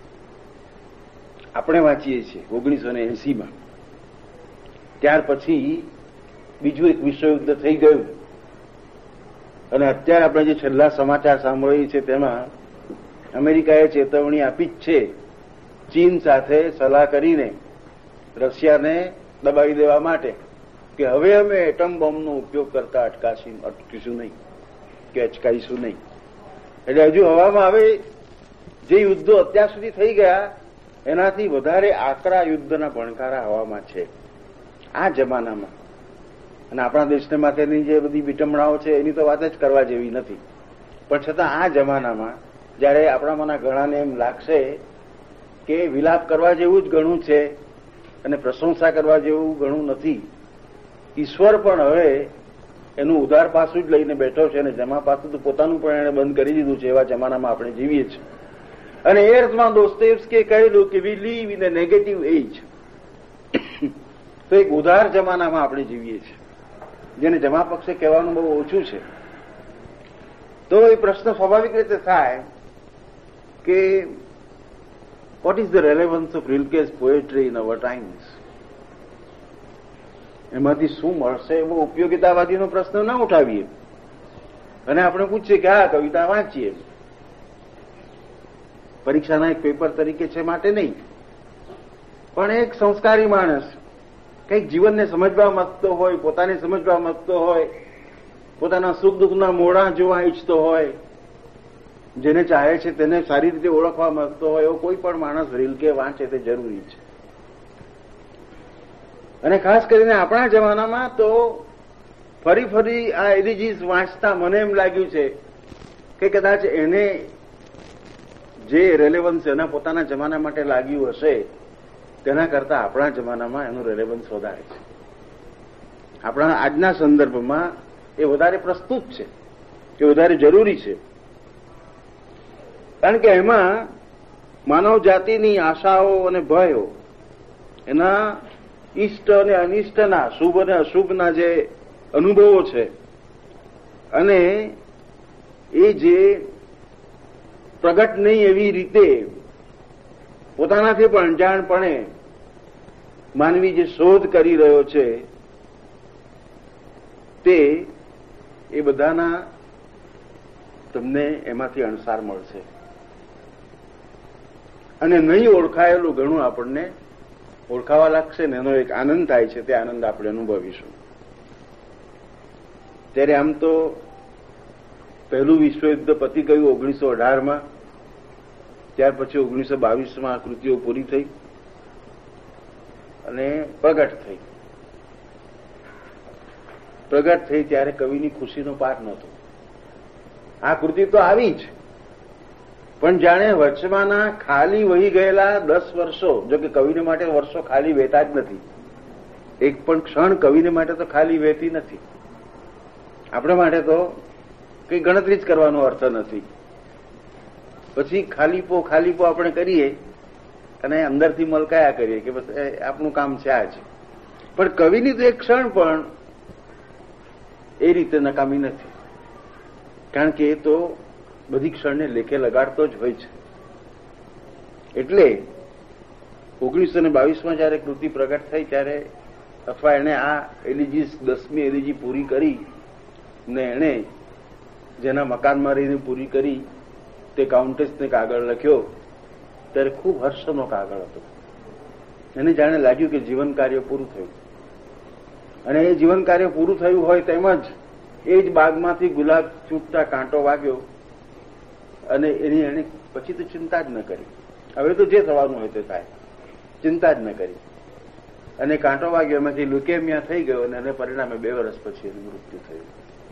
આપણે વાંચીએ છીએ ઓગણીસો ને એસીમાં, ત્યાર પછી બીજું એક વિશ્વયુદ્ધ થઈ ગયું, અને અત્યારે આપણે જે છેલ્લા સમાચાર સાંભળીએ છીએ તેમાં અમેરિકાએ ચેતવણી આપી જ છે ચીન સાથે સલાહ કરીને રશિયાને દબાવી દેવા માટે કે હવે અમે એટમ બોમ્બનો ઉપયોગ કરતા અટકાશી અટકીશું નહીં કે અચકાઈશું નહીં. એટલે હજુ હવામાં હવે જે યુદ્ધો અત્યાર સુધી થઈ ગયા એનાથી વધારે આકરા યુદ્ધના ભણકારા હવામાં છે આ જમાનામાં. અને આપણા દેશને માટેની જે બધી વિટંબણાઓ છે એની તો વાત જ કરવા જેવી નથી. પણ છતાં આ જમાનામાં જયારે આપણામાંના ઘણાને એમ લાગશે કે વિલાપ કરવા જેવું જ ઘણું છે અને પ્રશંસા કરવા જેવું ઘણું નથી, ઈશ્વર પણ હવે એનું ઉધાર પાસું જ લઈને બેઠો છે અને જમા પાસું તો પોતાનું પણ એને બંધ કરી દીધું છે. એવા જમાનામાં આપણે જીવીએ છીએ. અને એ અર્થમાં દોસ્તોયેવ્સ્કીએ કહેલું કે we live in a negative age. તો એક ઉધાર જમાનામાં આપણે જીવીએ છીએ, જેને જમા પક્ષે કહેવાનું બહુ ઓછું છે. તો એ પ્રશ્ન સ્વાભાવિક રીતે થાય કે what is the relevance of Rilke's poetry in our times? એમાંથી શું મળશે એવો ઉપયોગિતાવાદીનો પ્રશ્ન ના ઉઠાવીએ અને આપણે પૂછીએ કે આ કવિતા વાંચીએ. પરીક્ષાના એક પેપર તરીકે છે માટે નહીં, પણ એક સંસ્કારી માણસ કંઈક જીવનને સમજવા માંગતો હોય, પોતાને સમજવા માંગતો હોય, પોતાના સુખ દુઃખના મોડા જોવા ઈચ્છતો હોય, જેને ચાહે છે તેને સારી રીતે ઓળખવા માંગતો હોય એવો કોઈ પણ માણસ રિલ્કે વાંચે તે જરૂરી છે. અને ખાસ કરીને આપણા જમાનામાં તો ફરી ફરી આ એલિજીસ વાંચતા મને એમ લાગ્યું છે કે કદાચ એને જે રેલેવન્સ એના પોતાના જમાના માટે લાગ્યું હશે તેના કરતા આપણા જમાનામાં એનું રેલેવન્સ વધારે છે. આપણા આજના સંદર્ભમાં એ વધારે પ્રસ્તુત છે, એ વધારે જરૂરી છે. કારણ કે એમાં માનવ જાતિની આશાઓ અને ભયો, એના ઇષ્ટ અને અનિષ્ટના, શુભ અને અશુભના જે અનુભવો છે, અને એ જે પ્રગટ નહીં એવી રીતે પોતાનાથી પણ અણજાણપણે માનવી જે શોધ કરી રહ્યો છે તે એ બધાના તમને એમાંથી અણસાર મળશે. અને નહીં ઓળખાયેલું ઘણું આપણને ઓળખાવા લાગશે ને એનો એક આનંદ થાય છે, તે આનંદ આપણે અનુભવીશું. ત્યારે આમ તો પહેલું વિશ્વયુદ્ધ પતી ગયું ઓગણીસો અઢારમાં, ત્યાર પછી ઓગણીસો બાવીસમાં આ કૃતિઓ પૂરી થઈ અને પ્રગટ થઈ. પ્રગટ થઈ ત્યારે કવિની ખુશીનો પાર નહોતો. આ કૃતિ તો આવી જ, પણ જાણે વચમાના ખાલી વહી ગયેલા દસ વર્ષો, જો કે કવિને માટે વર્ષો ખાલી વહેતા જ નથી, એક પણ ક્ષણ કવિને માટે તો ખાલી વહેતી નથી. આપણા માટે તો કઈ ગણતરી જ કરવાનો અર્થ નથી. પછી ખાલીપો ખાલીપો આપણે કરીએ અને અંદરથી મલકાયા કરીએ કે બસ આપણું કામ છે આ જ. પણ કવિની તો એક ક્ષણ પણ એ રીતે નકામી નથી, કારણ કે એ તો બધી ક્ષણને લેખે લગાડતો જ હોય છે. એટલે ઓગણીસો ને બાવીસમાં જયારે કૃતિ પ્રગટ થઈ ત્યારે અથવા એણે આ એલિજી દસમી એલિજી પૂરી કરી ને એણે જેના મકાનમાં રહીને પૂરી કરી તે કાઉન્ટેસને કાગળ લખ્યો ત્યારે ખૂબ હર્ષનો કાગળ હતો. એને જાણે લાગ્યું કે જીવન કાર્ય પૂરું થયું, અને એ જીવન કાર્ય પૂરું થયું હોય તેમજ એ જ બાગમાંથી ગુલાબ છૂટતા કાંટો વાગ્યો અને એની એને પછી તો ચિંતા જ ન કરી. હવે તો જે થવાનું હોય તે થાય, ચિંતા જ ન કરી. અને કાંટો વાગ્યો, એમાંથી લ્યુકેમિયા થઈ ગયો અને એને પરિણામે બે વર્ષ પછી એનું મૃત્યુ થયું.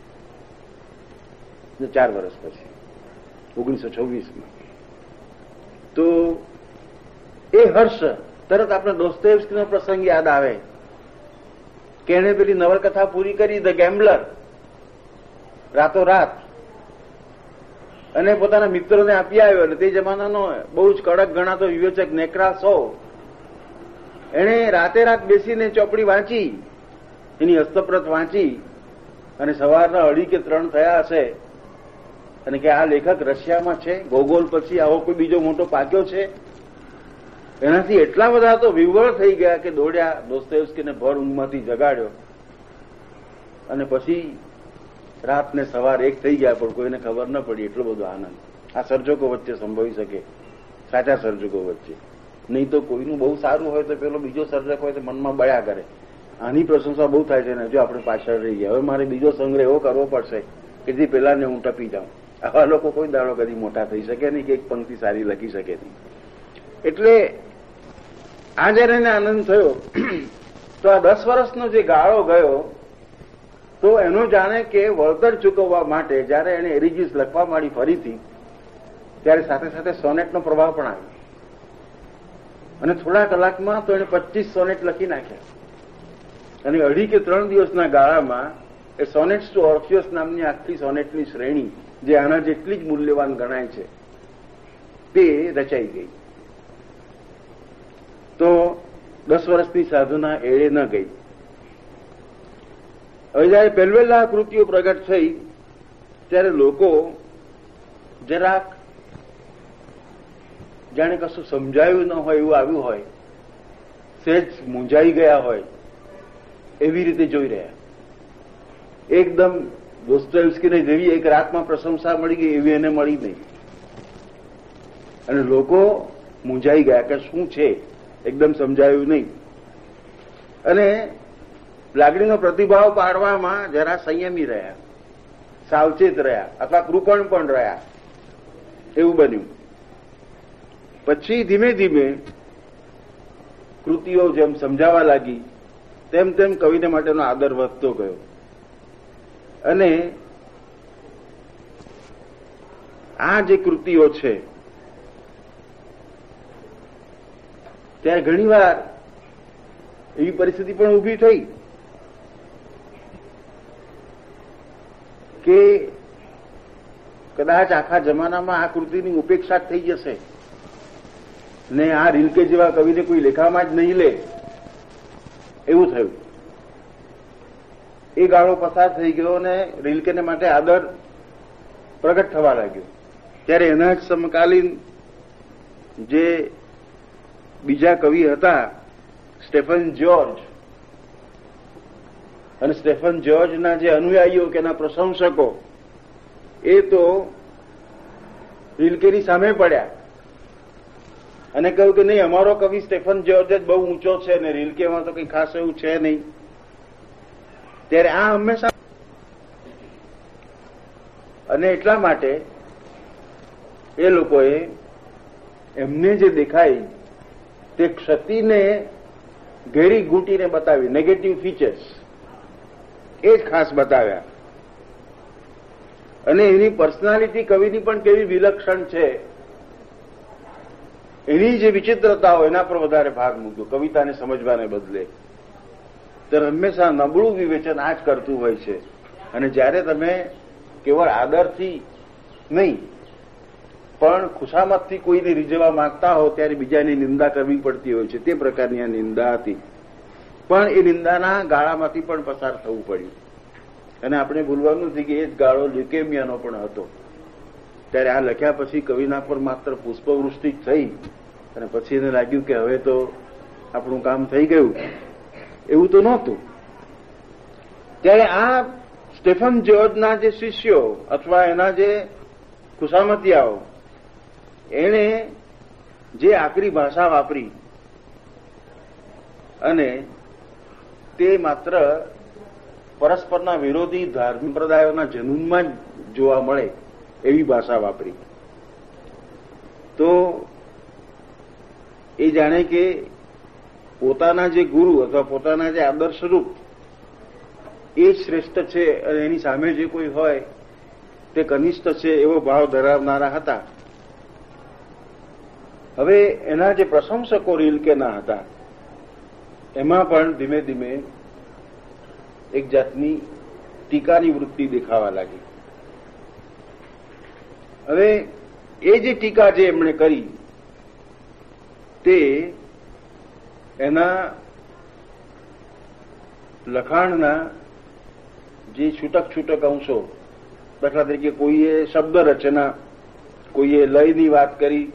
ચાર વર્ષ પછી ઓગણીસો છવ્વીસમાં. તો એ હર્ષ તરત આપણે દોસ્તોયેવ્સ્કીનો પ્રસંગ યાદ આવે કે એણે પેલી નવલકથા પૂરી કરી ધ ગેમ્બલર રાતોરાત, અને પોતાના મિત્રોને આપી આવ્યો. અને તે જમાનાનો બહુ જ કડક ગણાતો વિવેચક નેક્રાસો એણે રાતે રાત બેસીને ચોપડી વાંચી, એની હસ્તપ્રત વાંચી, અને સવારના અઢી કે ત્રણ થયા હશે અને કે આ લેખક રશિયામાં છે, ગોગોલ પછી આવો કોઈ બીજો મોટો પાક્યો છે. એનાથી એટલા બધા તો વિવળ થઈ ગયા કે દોડ્યા, દોસ્તોયેવ્સ્કીને ભર ઊંઘમાંથી જગાડ્યો, અને પછી રાત ને સવાર એક થઈ ગયા પણ કોઈને ખબર ન પડી. એટલો બધો આનંદ આ સર્જકો વચ્ચે સંભવી શકે, સાચા સર્જકો વચ્ચે. નહીં તો કોઈનું બહુ સારું હોય તો પેલો બીજો સર્જક હોય તો મનમાં બળ્યા કરે, આની પ્રશંસા બહુ થાય છે ને જો આપણે પાછળ રહી ગયા, હવે મારે બીજો સંગ્રહ એવો કરવો પડશે કે જે પેલાને હું ટપી જાઉં. આવા લોકો કોઈ દાડો કદી મોટા થઈ શકે નહીં કે એક પંક્તિ સારી લખી શકે નહીં. એટલે આ જયારે એને આનંદ થયો તો આ દસ વર્ષનો જે ગાળો ગયો તો એનો જાણે કે વળતર ચૂકવવા માટે જયારે એને એરિજીસ લખવા માંડી ફરીથી, ત્યારે સાથે સાથે સોનેટનો પ્રભાવ પણ આવ્યો, અને થોડા કલાકમાં તો એને પચીસ સોનેટ લખી નાખ્યા. અને અઢી કે ત્રણ દિવસના ગાળામાં એ સોનેટ્સ ટુ ઓર્ફિયસ નામની આખી સોનેટની શ્રેણી, જે આના જેટલી જ મૂલ્યવાન ગણાય છે, તે રચાઈ ગઈ. તો દસ વર્ષની સાધના એળે ન ગઈ. હવે જયારે પહેલવેલા કૃતિઓ પ્રગટ થઈ ત્યારે લોકો જરાક જાણે કશું સમજાયું ન હોય એવું આવ્યું હોય, સહેજ મૂંઝાઈ ગયા હોય એવી રીતે જોઈ રહ્યા. એકદમ દોસ્તોયેવ્સ્કીને જેવી એક રાતમાં પ્રશંસા મળી ગઈ એવી એને મળી નહીં, અને લોકો મૂંઝાઈ ગયા કે શું છે, એકદમ સમજાયું નહીં. અને લાગણીનો પ્રતિભાવ પાડવામાં જરા સંયમી રહ્યા, સાવચેત રહ્યા, અથવા કૃપણ પણ રહ્યા, એવું બન્યું. પછી ધીમે ધીમે કૃતિઓ જેમ સમજાવા લાગી તેમ તેમ કવિને માટેનો આદર વધતો ગયો. અને આ જે કૃતિઓ છે ત્યારે ઘણીવાર એવી પરિસ્થિતિ પણ ઊભી થઈ કે કદાચ આખા જમાનામાં આ કૃતિની ઉપેક્ષા થઈ જશે ને આ રિલ્કે જેવા કવિને કોઈ લેખામાં જ નહીં લે, એવું થયું. એ ગાળો પસાર થઈ ગયો અને રિલ્કેને માટે આદર પ્રગટ થવા લાગ્યો. ત્યારે એના જ સમકાલીન જે બીજા કવિ હતા સ્ટેફન જ્યોર્જ, અને સ્ટેફન જ્યોર્જના જે અનુયાયીઓ કે એના પ્રશંસકો એ તો રિલ્કેની સામે પડ્યા અને કહ્યું કે નહીં, અમારો કવિ સ્ટેફન જ્યોર્જ જ બહુ ઊંચો છે ને રિલ્કેમાં તો કંઈ ખાસ એવું છે નહીં. ત્યારે આ હંમેશા, અને એટલા માટે એ લોકોએ એમને જે દેખાય તે ક્ષતિને ઘેરી ઘૂંટીને બતાવી, નેગેટિવ ફીચર્સ એ જ ખાસ બતાવ્યા. અને એની પર્સનાલિટી કવિની પણ કેવી વિલક્ષણ છે એની જે વિચિત્રતાઓ એના પર વધારે ભાગ મૂક્યો કવિતાને સમજવાને બદલે. ત્યારે હંમેશા નબળું વિવેચન આ જ કરતું હોય છે. અને જ્યારે તમે કેવળ આદરથી નહીં પણ ખુશામતથી કોઈને રીઝવવા માંગતા હો ત્યારે બીજાની નિંદા કરવી પડતી હોય છે. તે પ્રકારની આ નિંદા હતી, પણ એ નિંદાના ગાળામાંથી પણ પસાર થવું પડ્યું. અને આપણે ભૂલવાનું નથી કે એ જ ગાળો લ્યુકેમિયાનો પણ હતો. ત્યારે આ લખ્યા પછી કવિના પર માત્ર પુષ્પવૃષ્ટિ જ થઈ અને પછી એને લાગ્યું કે હવે તો આપણું કામ થઈ ગયું, એવું તો નહોતું. ત્યારે આ સ્ટેફન જ્યોર્જના જે શિષ્યો અથવા એના જે ખુશામતિયાઓ, એણે જે આકરી ભાષા વાપરી અને તે માત્ર પરસ્પરના વિરોધી ધાર્મિક સંપ્રદાયોના જનૂનમાં જ જોવા મળે એવી ભાષા વાપરી, તો એ જાણે કે પોતાના જે ગુરુ અથવા પોતાના જે આદર્શરૂપ એ જ શ્રેષ્ઠ છે અને એની સામે જે કોઈ હોય તે કનિષ્ઠ છે એવો ભાવ ધરાવનારા હતા. હવે એના જે પ્રશંસકો રિલ્કેના હતા એમાં પણ ધીમે ધીમે એક જાતની ટીકાની વૃત્તિ દેખાવા લાગી. હવે એ જે ટીકા જે એમણે કરી તે એના લખાણના જે છૂટક છૂટક અંશો, દાખલા તરીકે કોઈએ શબ્દ રચના, કોઈએ લયની વાત કરી,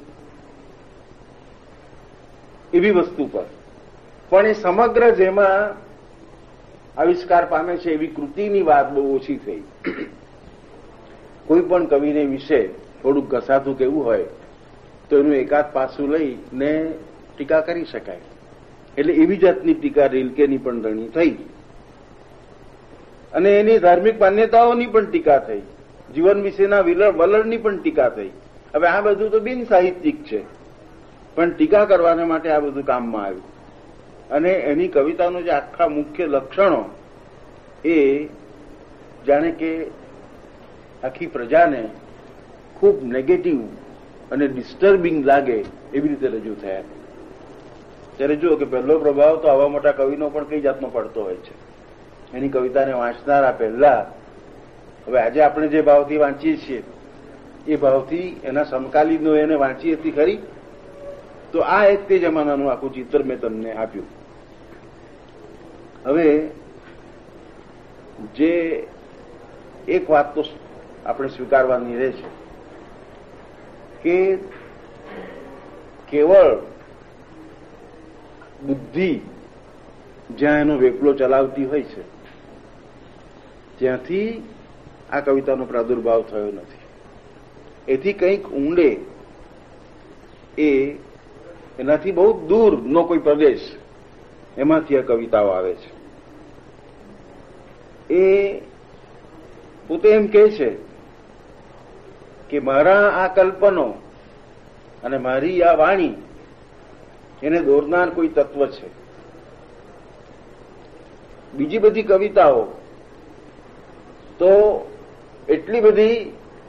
એવી વસ્તુ પર, પણ એ સમગ્ર જેમાં આવિષ્કાર પામે છે એવી કૃતિની વાત બહુ ઓછી થઈ. કોઈ પણ કવિને વિશે થોડુંક ઘસાતું કેવું હોય તો એનું એકાદ પાસું લઈને ટીકા કરી શકાય. એટલે એવી જાતની ટીકા રિલ્કેની પણ ઘણી થઈ અને એની ધાર્મિક માન્યતાઓની પણ ટીકા થઈ, જીવન વિશેના વલણની પણ ટીકા થઈ. હવે આ બધું તો બિન સાહિત્યિક છે, પણ ટીકા કરવાને માટે આ બધું કામમાં આવ્યું. અને એની કવિતાનું જે આખા મુખ્ય લક્ષણો એ જાણે કે આખી પ્રજાને ખૂબ નેગેટિવ અને ડિસ્ટર્બિંગ લાગે એવી રીતે રજૂ થયા. ત્યારે જુઓ કે પહેલો પ્રભાવ તો આવા મોટા કવિનો પણ કઈ જાતનો પડતો હોય છે. એની કવિતાને વાંચનારા પહેલા, હવે આજે આપણે જે ભાવથી વાંચીએ છીએ એ ભાવથી એના સમકાલીનો એને વાંચી હતી ખરી, તો આ એક તે જમાનાનું આખું ચિત્ર મેં તમને આપ્યું. હવે જે એક વાત તો આપણે સ્વીકારવાની રહે છે કે કેવળ બુદ્ધિ જ્યાં એનો વેપલો ચલાવતી હોય છે ત્યાંથી આ કવિતાનો પ્રાદુર્ભાવ થયો નથી. એથી કંઈક ઊંડે એ એનાથી બહુ દૂરનો કોઈ પ્રદેશ એમાંથી આ કવિતાઓ આવે છે. એ પોતે એમ કહે છે કે મારા આ કલ્પનો અને મારી આ વાણી એને દોરનાર કોઈ તત્વ છે. બીજી બધી કવિતાઓ તો એટલી બધી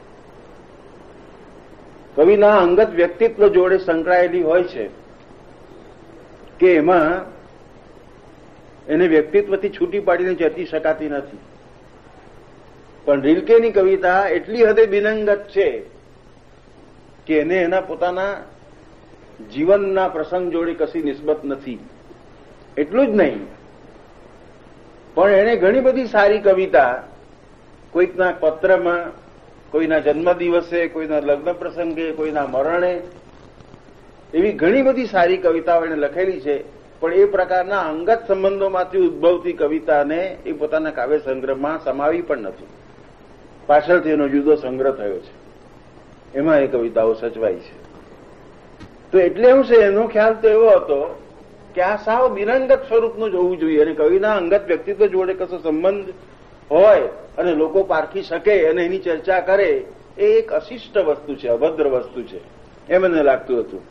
કવિના અંગત વ્યક્તિત્વ જોડે સંકળાયેલી હોય છે કે એમાં એને વ્યક્તિત્વથી છૂટી પાડીને જતી શકાતી નથી. પણ રિલ્કેની કવિતા એટલી હદે બિનંગત છે કે એને એના પોતાના જીવનના પ્રસંગ જોડે કશી નિસ્બત નથી. એટલું જ નહીં, પણ એણે ઘણી બધી સારી કવિતા કોઈકના પત્રમાં, કોઈના જન્મદિવસે, કોઈના લગ્ન પ્રસંગે, કોઈના મરણે, એવી ઘણી બધી સારી કવિતાઓ એણે લખેલી છે. પણ એ પ્રકારના અંગત સંબંધોમાંથી ઉદ્ભવતી કવિતાને એ પોતાના કાવ્ય સંગ્રહમાં સમાવી પણ નથી. પાછળથી એનો જુદો સંગ્રહ થયો છે, એમાં એ કવિતાઓ સચવાઈ છે. તો એટલે શું છે, એનો ખ્યાલ તો એવો હતો કે આ સાવ બિનંગત સ્વરૂપનું જોવું જોઈએ અને કવિના અંગત વ્યક્તિત્વ જોડે કશો સંબંધ હોય અને લોકો પારખી શકે અને એની ચર્ચા કરે, એ એક અશિષ્ટ વસ્તુ છે, અભદ્ર વસ્તુ છે, એમ મને લાગતું હતું.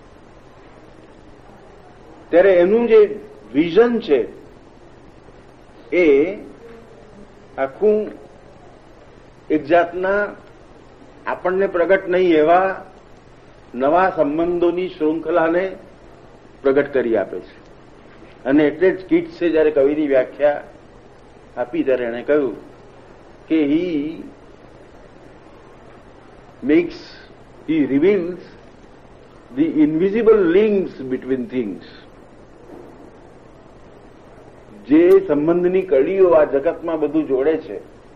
ત્યારે એનું જે વિઝન છે એ આખું એક જાતના આપણને પ્રગટ નહીં એવા નવા સંબંધોની શૃંખલાને પ્રગટ કરી આપે છે. અને એટલે જ કીટ્સે જયારે કવિની વ્યાખ્યા આપી ત્યારે એણે કહ્યું કે he makes, he reveals the invisible links between things. જે સંબંધની કડીઓ આ જગતમાં બધું જોડે છે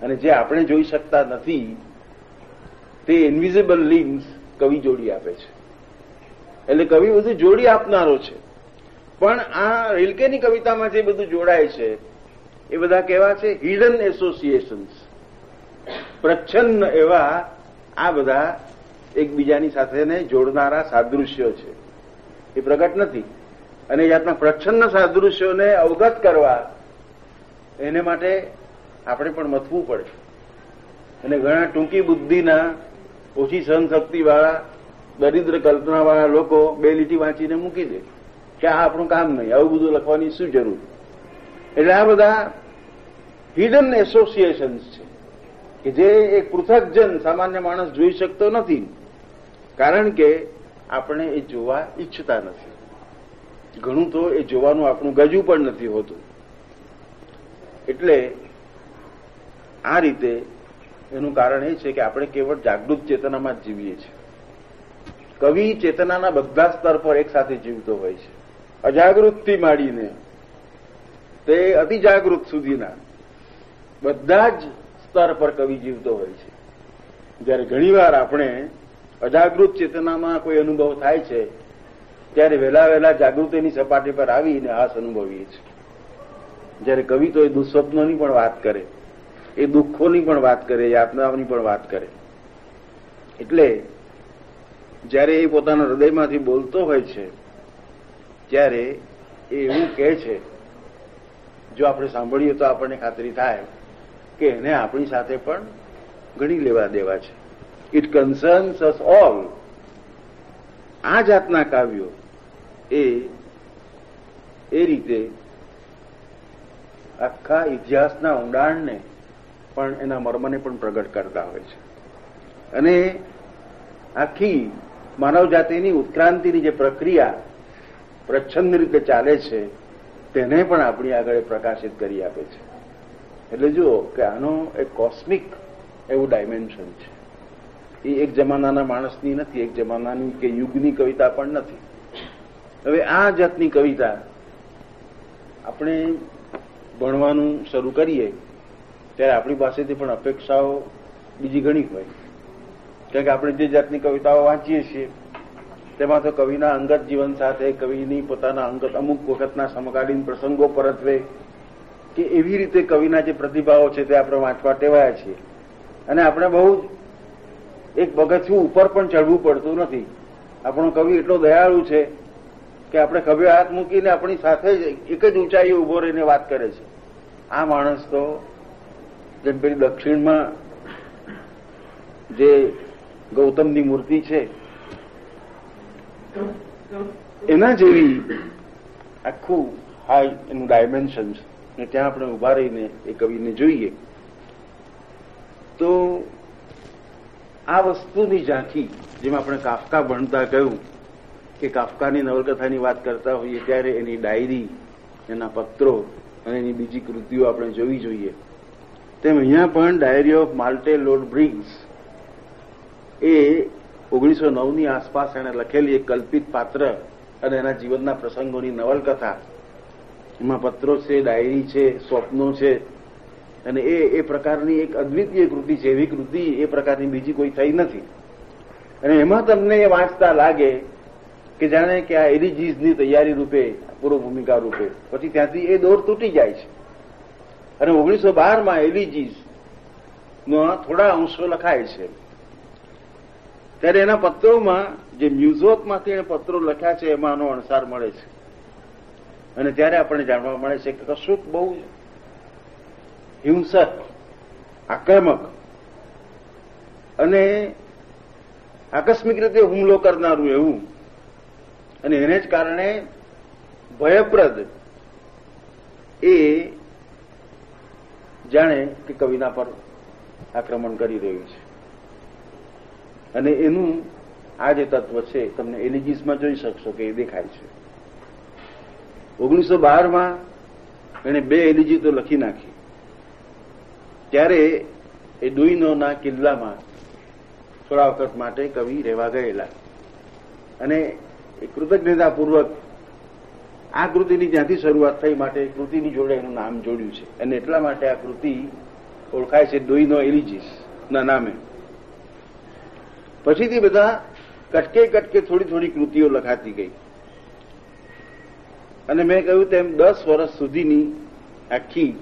અને જે આપણે જોઈ શકતા નથી તે ઇન્વિઝિબલ લિંક્સ કવિ જોડી આપે છે. એટલે કવિ બધું જોડી આપનારો છે. પણ આ રિલ્કેની કવિતામાં જે બધું જોડાય છે એ બધા કેવા છે? Hidden associations. પ્રચ્છન્ન એવા આ બધા એકબીજાની સાથેને જોડનારા સાદૃશ્યો છે. એ પ્રગટ નથી. અને જાતના પ્રચ્છન્ન સાદૃશ્યોને અવગત કરવા એને માટે આપણે પણ મથવું પડે. અને ઘણા ટૂંકી બુદ્ધિના, ઓછી સહનશક્તિવાળા, દરિદ્ર કલ્પનાવાળા લોકો બે લીટી વાંચીને મૂકી દે કે આ આપણું કામ નહીં, આવું બધું લખવાની શું જરૂર. એટલે આ બધા હિડન એસોસિએશન્સ છે કે જે એક પૃથકજન સામાન્ય માણસ જોઈ શકતો નથી, કારણ કે આપણે એ જોવા ઈચ્છતા નથી. ઘણું તો એ જોવાનું આપણું ગજું પણ નથી હોતું. એટલે આ રીતે એનું કારણ એ છે કે આપણે કેવળ જાગૃત ચેતનામાં જ જીવીએ છીએ. કવિ ચેતનાના બધા સ્તર પર એક સાથે જીવતો હોય છે, અજાગૃતથી માંડીને તે અતિ જાગૃત સુધીના બધા જ સ્તર પર કવિ જીવતો હોય છે. જ્યારે ઘણીવાર આપણે અજાગૃત ચેતનામાં કોઈ અનુભવ થાય છે ત્યારે વહેલા વહેલા જાગૃતિની સપાટી પર આવીને હાસ અનુભવીએ છીએ. જ્યારે કવિ તો એ દુઃસ્વપ્નોની પણ વાત કરે, એ દુઃખોની પણ વાત કરે, યાતનાઓની પણ વાત કરે. એટલે જ્યારે એ પોતાના હૃદયમાંથી બોલતો હોય છે ત્યારે એ એવું કહે છે, જો આપણે સાંભળીએ તો આપણને ખાતરી થાય કે એને આપણી સાથે પણ ઘણી લેવા દેવા છે. It concerns us all. આ જાતના કાવ્યો એ એ રીતે આખા ઇતિહાસના ઊંડાણને પણ, એના મર્મને પણ પ્રગટ કરતા હોય છે. અને આખી માનવજાતિની ઉત્ક્રાંતિની જે પ્રક્રિયા પ્રચ્છન્ન રીતે ચાલે છે તેને પણ આપણી આગળ પ્રકાશિત કરી આપે છે. એટલે જુઓ કે આનો એક કોસ્મિક એવું ડાયમેન્શન છે. એ એક જમાનાના માણસની નથી, એક જમાનાની કે યુગની કવિતા પણ નથી. હવે આ જાતની કવિતા આપણે ભણવાનું શરૂ કરીએ ત્યારે આપણી પાસેથી પણ અપેક્ષાઓ બીજી ઘણી હોય. કારણ કે આપણે જે જાતની કવિતાઓ વાંચીએ છીએ તેમાં તો કવિના અંગત જીવન સાથે, કવિની પોતાના અંગત અમુક વખતના સમકાલીન પ્રસંગો પરત્વે કે એવી રીતે કવિના જે પ્રતિભાવો છે તે આપણે વાંચવા ટેવાયા છીએ. અને આપણે બહુ એક પગથિયું ઉપર પણ ચડવું પડતું નથી. આપણો કવિ એટલો દયાળુ છે કે આપણે ખભે હાથ મૂકીને આપણી સાથે જ એક જ ઊંચાઈએ ઉભો રહીને વાત કરે છે. આ માણસ તો જેમ પેલી દક્ષિણમાં જે ગૌતમની મૂર્તિ છે એના જેવી આખું હાઈ એનું ડાયમેન્શન છે. ને ત્યાં આપણે ઉભા રહીને એ કવિને જોઈએ તો આ વસ્તુની ઝાંખી, જેમ આપણે કાફકા ભણતા કહ્યું કે કાફકાની નવલકથાની વાત કરતા હોઈએ ત્યારે એની ડાયરી, એના પત્રો અને એની બીજી કૃતિઓ આપણે જોવી જોઈએ. તેમ અહીંયા પણ diary of Malte Laurids Brigge એ ઓગણીસો નવની આસપાસ એણે લખેલી એક કલ્પિત પાત્ર અને એના જીવનના પ્રસંગોની નવલકથા. એમાં પત્રો છે, ડાયરી છે, સ્વપ્નો છે, અને એ એ પ્રકારની એક અદ્વિતીય કૃતિ છે. એવી કૃતિ એ પ્રકારની બીજી કોઈ થઈ નથી. અને એમાં તમને એ વાંચતા લાગે કે જાણે કે આ એલિજીસની તૈયારી રૂપે, પૂર્વ ભૂમિકા રૂપે, પછી ત્યાંથી એ દોર તૂટી જાય છે. અને ઓગણીસો બારમાં એલિજીસ નો થોડા અંશો લખાય છે. ત્યારે એના પત્રોમાં જે મ્યુઝોકમાંથી એને પત્રો લખ્યા છે એમાં આનો અણસાર મળે છે. અને ત્યારે આપણને જાણવા મળે છે કે કશુંક બહુ હિંસક, આક્રમક અને આકસ્મિક રીતે હુમલો કરનારું એવું, અને એને જ કારણે ભયપ્રદ એ જાણે કે કવિના પર આક્રમણ કરી રહ્યું છે. અને એનું આ જે તત્વ છે તમને એલિજીસમાં જોઈ શકશો કે એ દેખાય છે. ઓગણીસો બારમાં એણે બે એલિજી તો લખી નાખી. ત્યારે એ ડુઈનોના કિલ્લામાં થોડા વખત માટે કવિ રહેવા ગયેલા અને એ કૃતજ્ઞતાપૂર્વક આ કૃતિની જ્યાંથી શરૂઆત થઈ માટે કૃતિની જોડે એનું નામ જોડ્યું છે. અને એટલા માટે આ કૃતિ ઓળખાય છે ડોઇનો એલિજીસ ના નામે. પછીથી બધા કટકે કટકે થોડી થોડી કૃતિઓ લખાતી ગઈ અને મેં કહ્યું તેમ દસ વર્ષ સુધીની આખી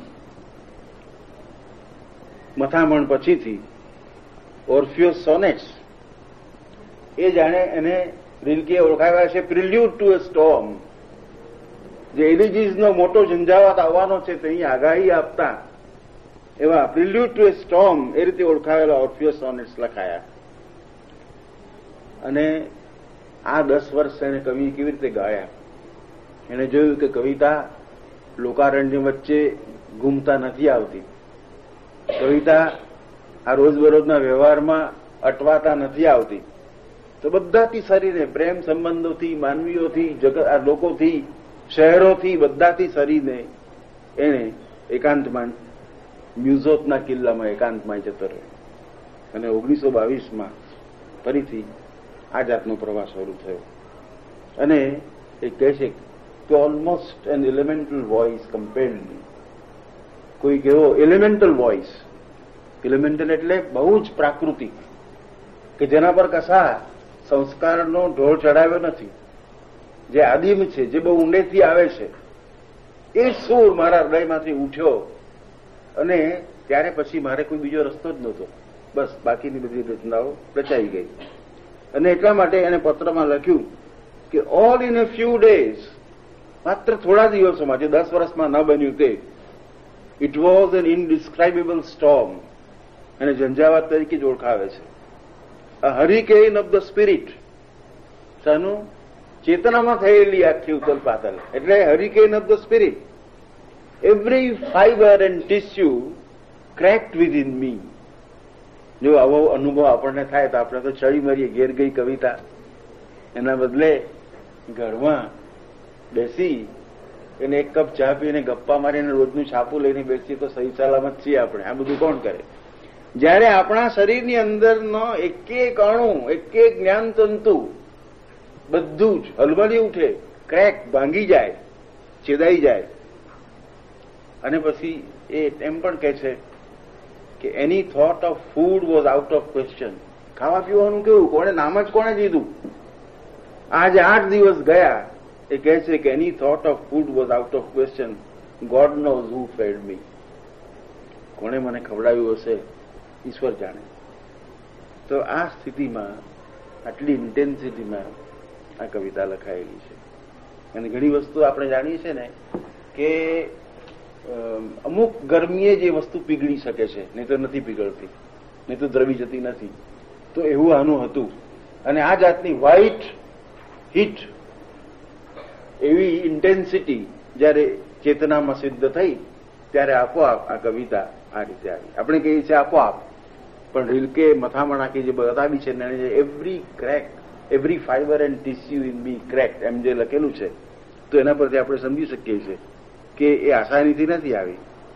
મથામણ પછીથી ઓર્ફિયસ સોનેટ્સ એ જાણે એને રિલ્કીએ ઓળખાવ્યા છે પ્રિલ્યુડ ટુ અ સ્ટોર્મ. જે એલિજીસનો મોટો ઝંઝાવાત આવવાનો છે તેની આગાહી આપતા એવા પ્રિલ્યુડ ટુ એ સ્ટોર્મ એ રીતે ઓળખાવેલા ઓર્ફિયસ સોનેટ્સ લખાયા. અને આ દસ વર્ષ એને કવિ કેવી રીતે ગાયા? એને જોયું કે કવિતા લોકારણ્ય વચ્ચે ઘૂમતા નથી આવતી, કવિતા આ રોજબરોજના વ્યવહારમાં અટવાતા નથી આવતી, તો બધાથી શરીરને પ્રેમ સંબંધોથી, માનવીઓથી, જગત આ લોકોથી, શહેરોથી, બધાથી શરીરને એને એકાંતમાં મ્યુઝોતના કિલ્લામાં એકાંતમાં જતો રહ્યો. અને ઓગણીસો બાવીસમાં ફરીથી આ જાતનો પ્રવાસ શરૂ થયો. અને એ કહે છે કે almost an elemental voice compelled me. કોઈક એવો એલિમેન્ટલ વોઇસ, એલિમેન્ટલ એટલે બહુ જ પ્રાકૃતિક, કે જેના પર કશા સંસ્કારનો ઢોળ ચડાવ્યો નથી, જે આદિમ છે, જે બહુ ઊંડેથી આવે છે, એ સૂર મારા હૃદયમાંથી ઉઠ્યો. અને ત્યારે પછી મારે કોઈ બીજો રસ્તો જ નહોતો, બસ બાકીની બધી રચનાઓ રચાઈ ગઈ. અને એટલા માટે એને પત્રમાં લખ્યું કે all in a few days, માત્ર થોડા દિવસોમાં, જે દસ વર્ષમાં ન બન્યું તે, it was an indescribable storm. એને ઝંઝાવાત તરીકે જ ઓળખાવે છે. A hurricane of the spirit. શાનું? ચેતનામાં થયેલી આખી ઉથલ પાથલ, એટલે hurricane of the spirit. Every fibre and tissue cracked within me. જો આવો અનુભવ આપણને થાય તો આપણે તો ચડી મરીએ, ઘેર ગઈ કવિતા. એના બદલે ઘરમાં બેસી એને એક કપ ચા પીને ગપ્પા મારીને રોજનું છાપું લઈને બેસીએ તો સહી સલામત છીએ આપણે. આ બધું કોણ કરે? જ્યારે આપણા શરીરની અંદરનો એક એક અણુ, એક એક જ્ઞાનતંતુ બધું જ હલબલી ઉઠે, ક્રેક ભાંગી જાય, છેદાઈ જાય. અને પછી એ એમ પણ કહે છે કે any thought of food was out of question. ખાવા પીવાનું કેવું, કોણે નામ જ કોણે દીધું? આજે આઠ દિવસ ગયા એ કહે છે કે any thought of food was out of question. God knows who fed me. કોણે મને ખવડાવ્યું હશે, ઈશ્વર જાણે. તો આ સ્થિતિમાં, આટલી ઇન્ટેન્સિટીમાં આ કવિતા લખાયેલી છે. અને ઘણી વસ્તુ આપણે જાણીએ છીએ ને કે અમુક ગરમીએ જે વસ્તુ પીગળી શકે છે, નહીં તો નથી પીગળતી, નહીં તો દ્રવી જતી નથી. તો એવું આનું હતું. અને આ જાતની વ્હાઇટ હીટ, એવી ઇન્ટેન્સિટી જયારે ચેતનામાં સિદ્ધ થઈ ત્યારે આપોઆપ આ કવિતા આ રીતે આવી. આપણે કહીએ છીએ આપોઆપ, પણ રિલ્કે મથામણ આખી જે બતાવી છે ને, every crack, every fibre and tissue in be crack, એમ જે લખેલું છે, તો એના પરથી આપણે સમજી શકીએ છીએ કે એ આસાનીથી નથી આવી.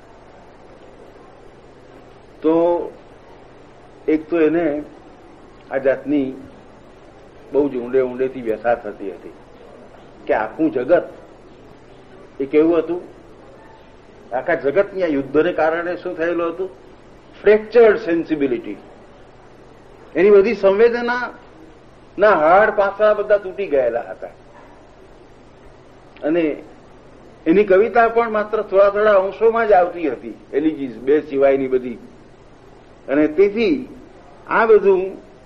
તો એક તો એને આ જાતની બહુ જ ઊંડે ઊંડેથી વ્યથા થતી હતી કે આખું જગત એ કેવું હતું, આખા જગતની આ યુદ્ધને કારણે શું થયેલું હતું? ફ્રેક્ચર્ડ સેન્સિબિલિટી. એની બધી સંવેદના ના હાડ પાસા બધા તૂટી ગયેલા હતા. અને એની કવિતા પણ માત્ર થોડા થોડા અંશોમાં જ આવતી હતી, એલિજીસ બે સિવાયની બધી. અને તેથી આ બધું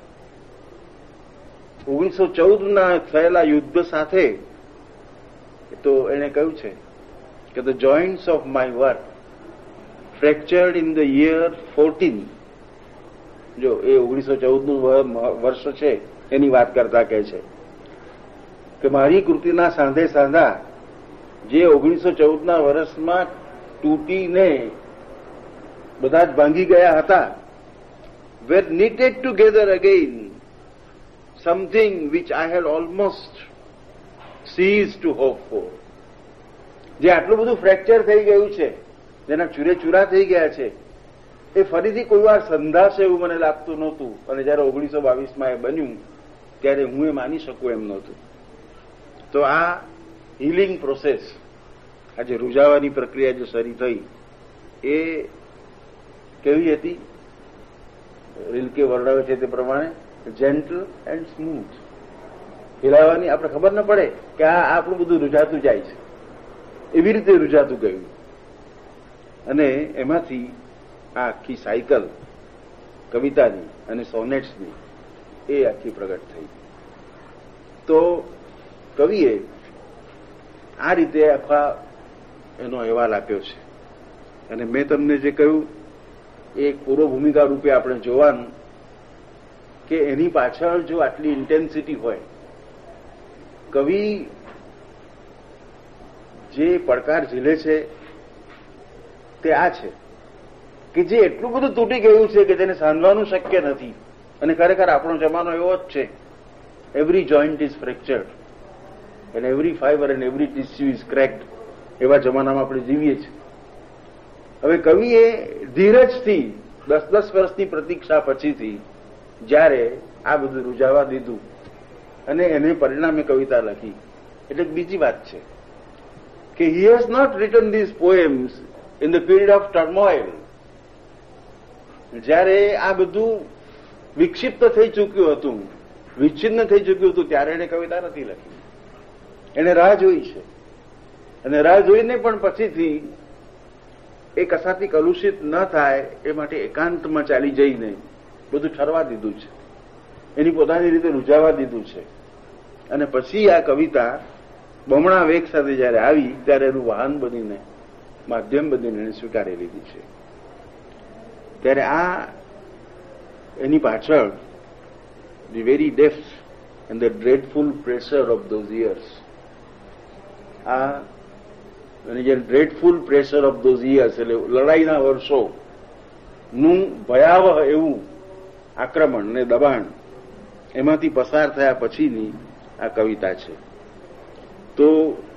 ઓગણીસો ચૌદના થયેલા યુદ્ધ સાથે તો એને કહ્યું છે કે the joints of my work fractured in the year fourteen. જો એ ઓગણીસો ચૌદનું વર્ષ છે એની વાત કરતા કહે છે કે મારી કૃતિના સાંધે સાંધા જે ઓગણીસો ચૌદના વર્ષમાં તૂટીને બધા જ ભાંગી ગયા હતા, વેર knitted together again something which I had almost ceased to hope for. જે આટલું બધું ફ્રેક્ચર થઈ ગયું છે, જેના ચૂરે ચૂરા થઈ ગયા છે, એ ફરીથી કોઈ વાર સંધાશે એવું મને લાગતું નહોતું. અને જયારે ઓગણીસો બાવીસમાં એ બન્યું ત્યારે હું એ માની શકું એમ નહોતું. તો આ હિલિંગ પ્રોસેસ, આ જે રૂઝાવાની પ્રક્રિયા જે શરૂ થઈ, એ કેવી હતી? રિલ્કે વર્ણવે છે તે પ્રમાણે જેન્ટલ એન્ડ સ્મૂથ. હિલાવાની આપણે ખબર ન પડે કે આ આપણું બધું રૂઝાતું જાય છે, એવી રીતે રૂઝાતું ગયું. અને એમાંથી આ આખી સાયકલ કવિતાની અને સોનેટ્સની એ આખી પ્રગટ થઈ. તો કવિએ આ રીતે આખા એનો અહેવાલ આપ્યો છે. અને મેં તમને જે કહ્યું એ પૂર્વ ભૂમિકા રૂપે આપણે જોવાનું કે એની પાછળ જો આટલી ઇન્ટેન્સિટી હોય, કવિ જે પડકાર ઝીલે છે તે આ છે કે જે એટલું બધું તૂટી ગયું છે કે તેને સાંધવાનું શક્ય નથી. અને ખરેખર આપણો જમાનો એવો જ છે. Every joint is fractured and every fibre and every tissue is cracked. એવા જમાનામાં આપણે જીવીએ છીએ. હવે કવિએ ધીરજથી દસ દસ વર્ષની પ્રતીક્ષા પછીથી જ્યારે આ બધું રૂઝાવા દીધું અને એને પરિણામે કવિતા લખી, એટલે બીજી વાત છે કે he has not written these poems in the period of turmoil. જ્યારે આ બધું વિક્ષિપ્ત થઈ ચૂક્યું હતું, વિચ્છિન્ન થઈ ચૂક્યું હતું, ત્યારે એને કવિતા નથી લખી. એને રાહ જોઈ છે. અને રાહ જોઈને પણ પછીથી એ કશાથી કલુષિત ન થાય એ માટે એકાંતમાં ચાલી જઈને બધું ઠરવા દીધું છે, એની પોતાની રીતે રૂઝાવા દીધું છે. અને પછી આ કવિતા બમણા વેગ સાથે જયારે આવી ત્યારે એનું વાહન બનીને, માધ્યમ બનીને એને સ્વીકારી લીધી છે. ત્યારે આ એની પાછળ the very depth and the dreadful pressure of those years, આ અને જે dreadful pressure of those years એટલે લડાઈના વર્ષોનું ભયાવહ એવું આક્રમણ ને દબાણ, એમાંથી પસાર થયા પછીની આ કવિતા છે. તો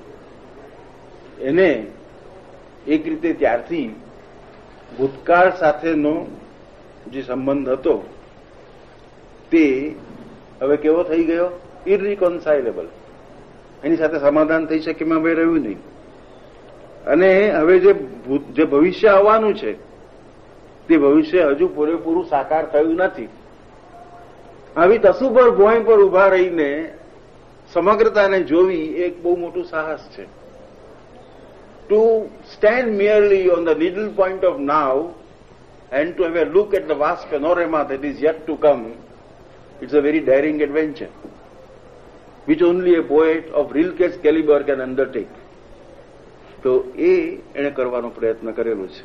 એને એક રીતે ત્યારથી ભૂતકાળ સાથેનો જે સંબંધ હતો તે હવે કેવો થઈ ગયો? ઇરરિકોન્સાઇલેબલ. એની સાથે સમાધાન થઈ શકે એમાં હવે રહ્યું નહીં. અને હવે જે જે ભવિષ્ય આવવાનું છે તે ભવિષ્ય હજુ પૂરેપૂરું સાકાર થયું નથી. આવી તસુ પર ભોંય પર ઉભા રહીને સમગ્રતાને જોવી એક બહુ મોટું સાહસ છે. To stand merely on the needle point of now and to have a look at the vast panorama that is yet to come, it's a very daring adventure which only a poet of Rilke's caliber can undertake. તો એ એણે કરવાનો પ્રયત્ન કરેલો છે.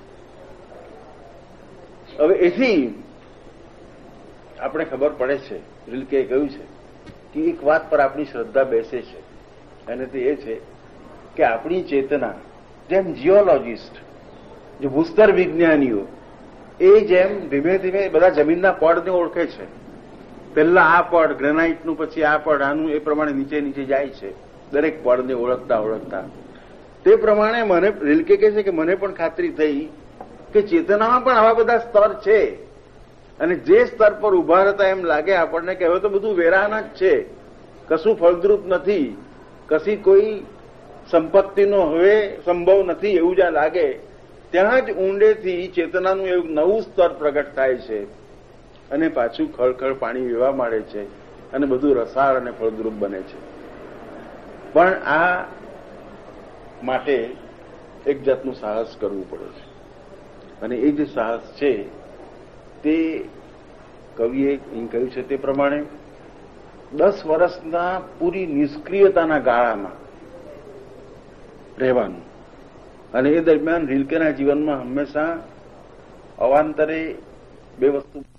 હવે એથી આપણે ખબર પડે છે, રિલ્કે કહ્યું છે કે એક વાત પર આપણી શ્રદ્ધા બેસે છે, અને તે એ છે કે આપણી ચેતના જેમ જીઓલોજીસ્ટ, જે ભૂસ્તર વિજ્ઞાનીઓ, એ જેમ ધીમે ધીમે બધા જમીનના પડને ઓળખે છે. પહેલા આ પડ ગ્રેનાઇટનું, પછી આ પડ આનું, એ પ્રમાણે નીચે નીચે જાય છે દરેક પડને ઓળખતા ઓળખતા. તે પ્રમાણે મને રિલ્કે કહે છે કે મને પણ ખાતરી થઈ કે ચેતનામાં પણ આવા બધા સ્તર છે. અને જે સ્તર પર ઉભા રહેતા એમ લાગે આપણને કે હવે તો બધું વેરાન જ છે, કશું ફળદ્રુપ નથી, કશી કોઈ સંપત્તિનો હવે સંભવ નથી, એવું જ્યાં લાગે ત્યાં જ ઊંડેથી ચેતનાનું એવું નવું સ્તર પ્રગટ થાય છે અને પાછું ખળખળ પાણી વહેવા માંડે છે અને બધું રસાળ અને ફળદ્રુપ બને છે. પણ આ માટે એક જાતનું સાહસ કરવું પડે છે. અને એ જે સાહસ છે તે કવિએ અહીં કહ્યું છે તે પ્રમાણે દસ વર્ષના પૂરી નિષ્ક્રિયતાના ગાળામાં રહેવાનું. અને એ દરમિયાન રિલ્કેના જીવનમાં હંમેશા અવાંતરે બે વસ્તુ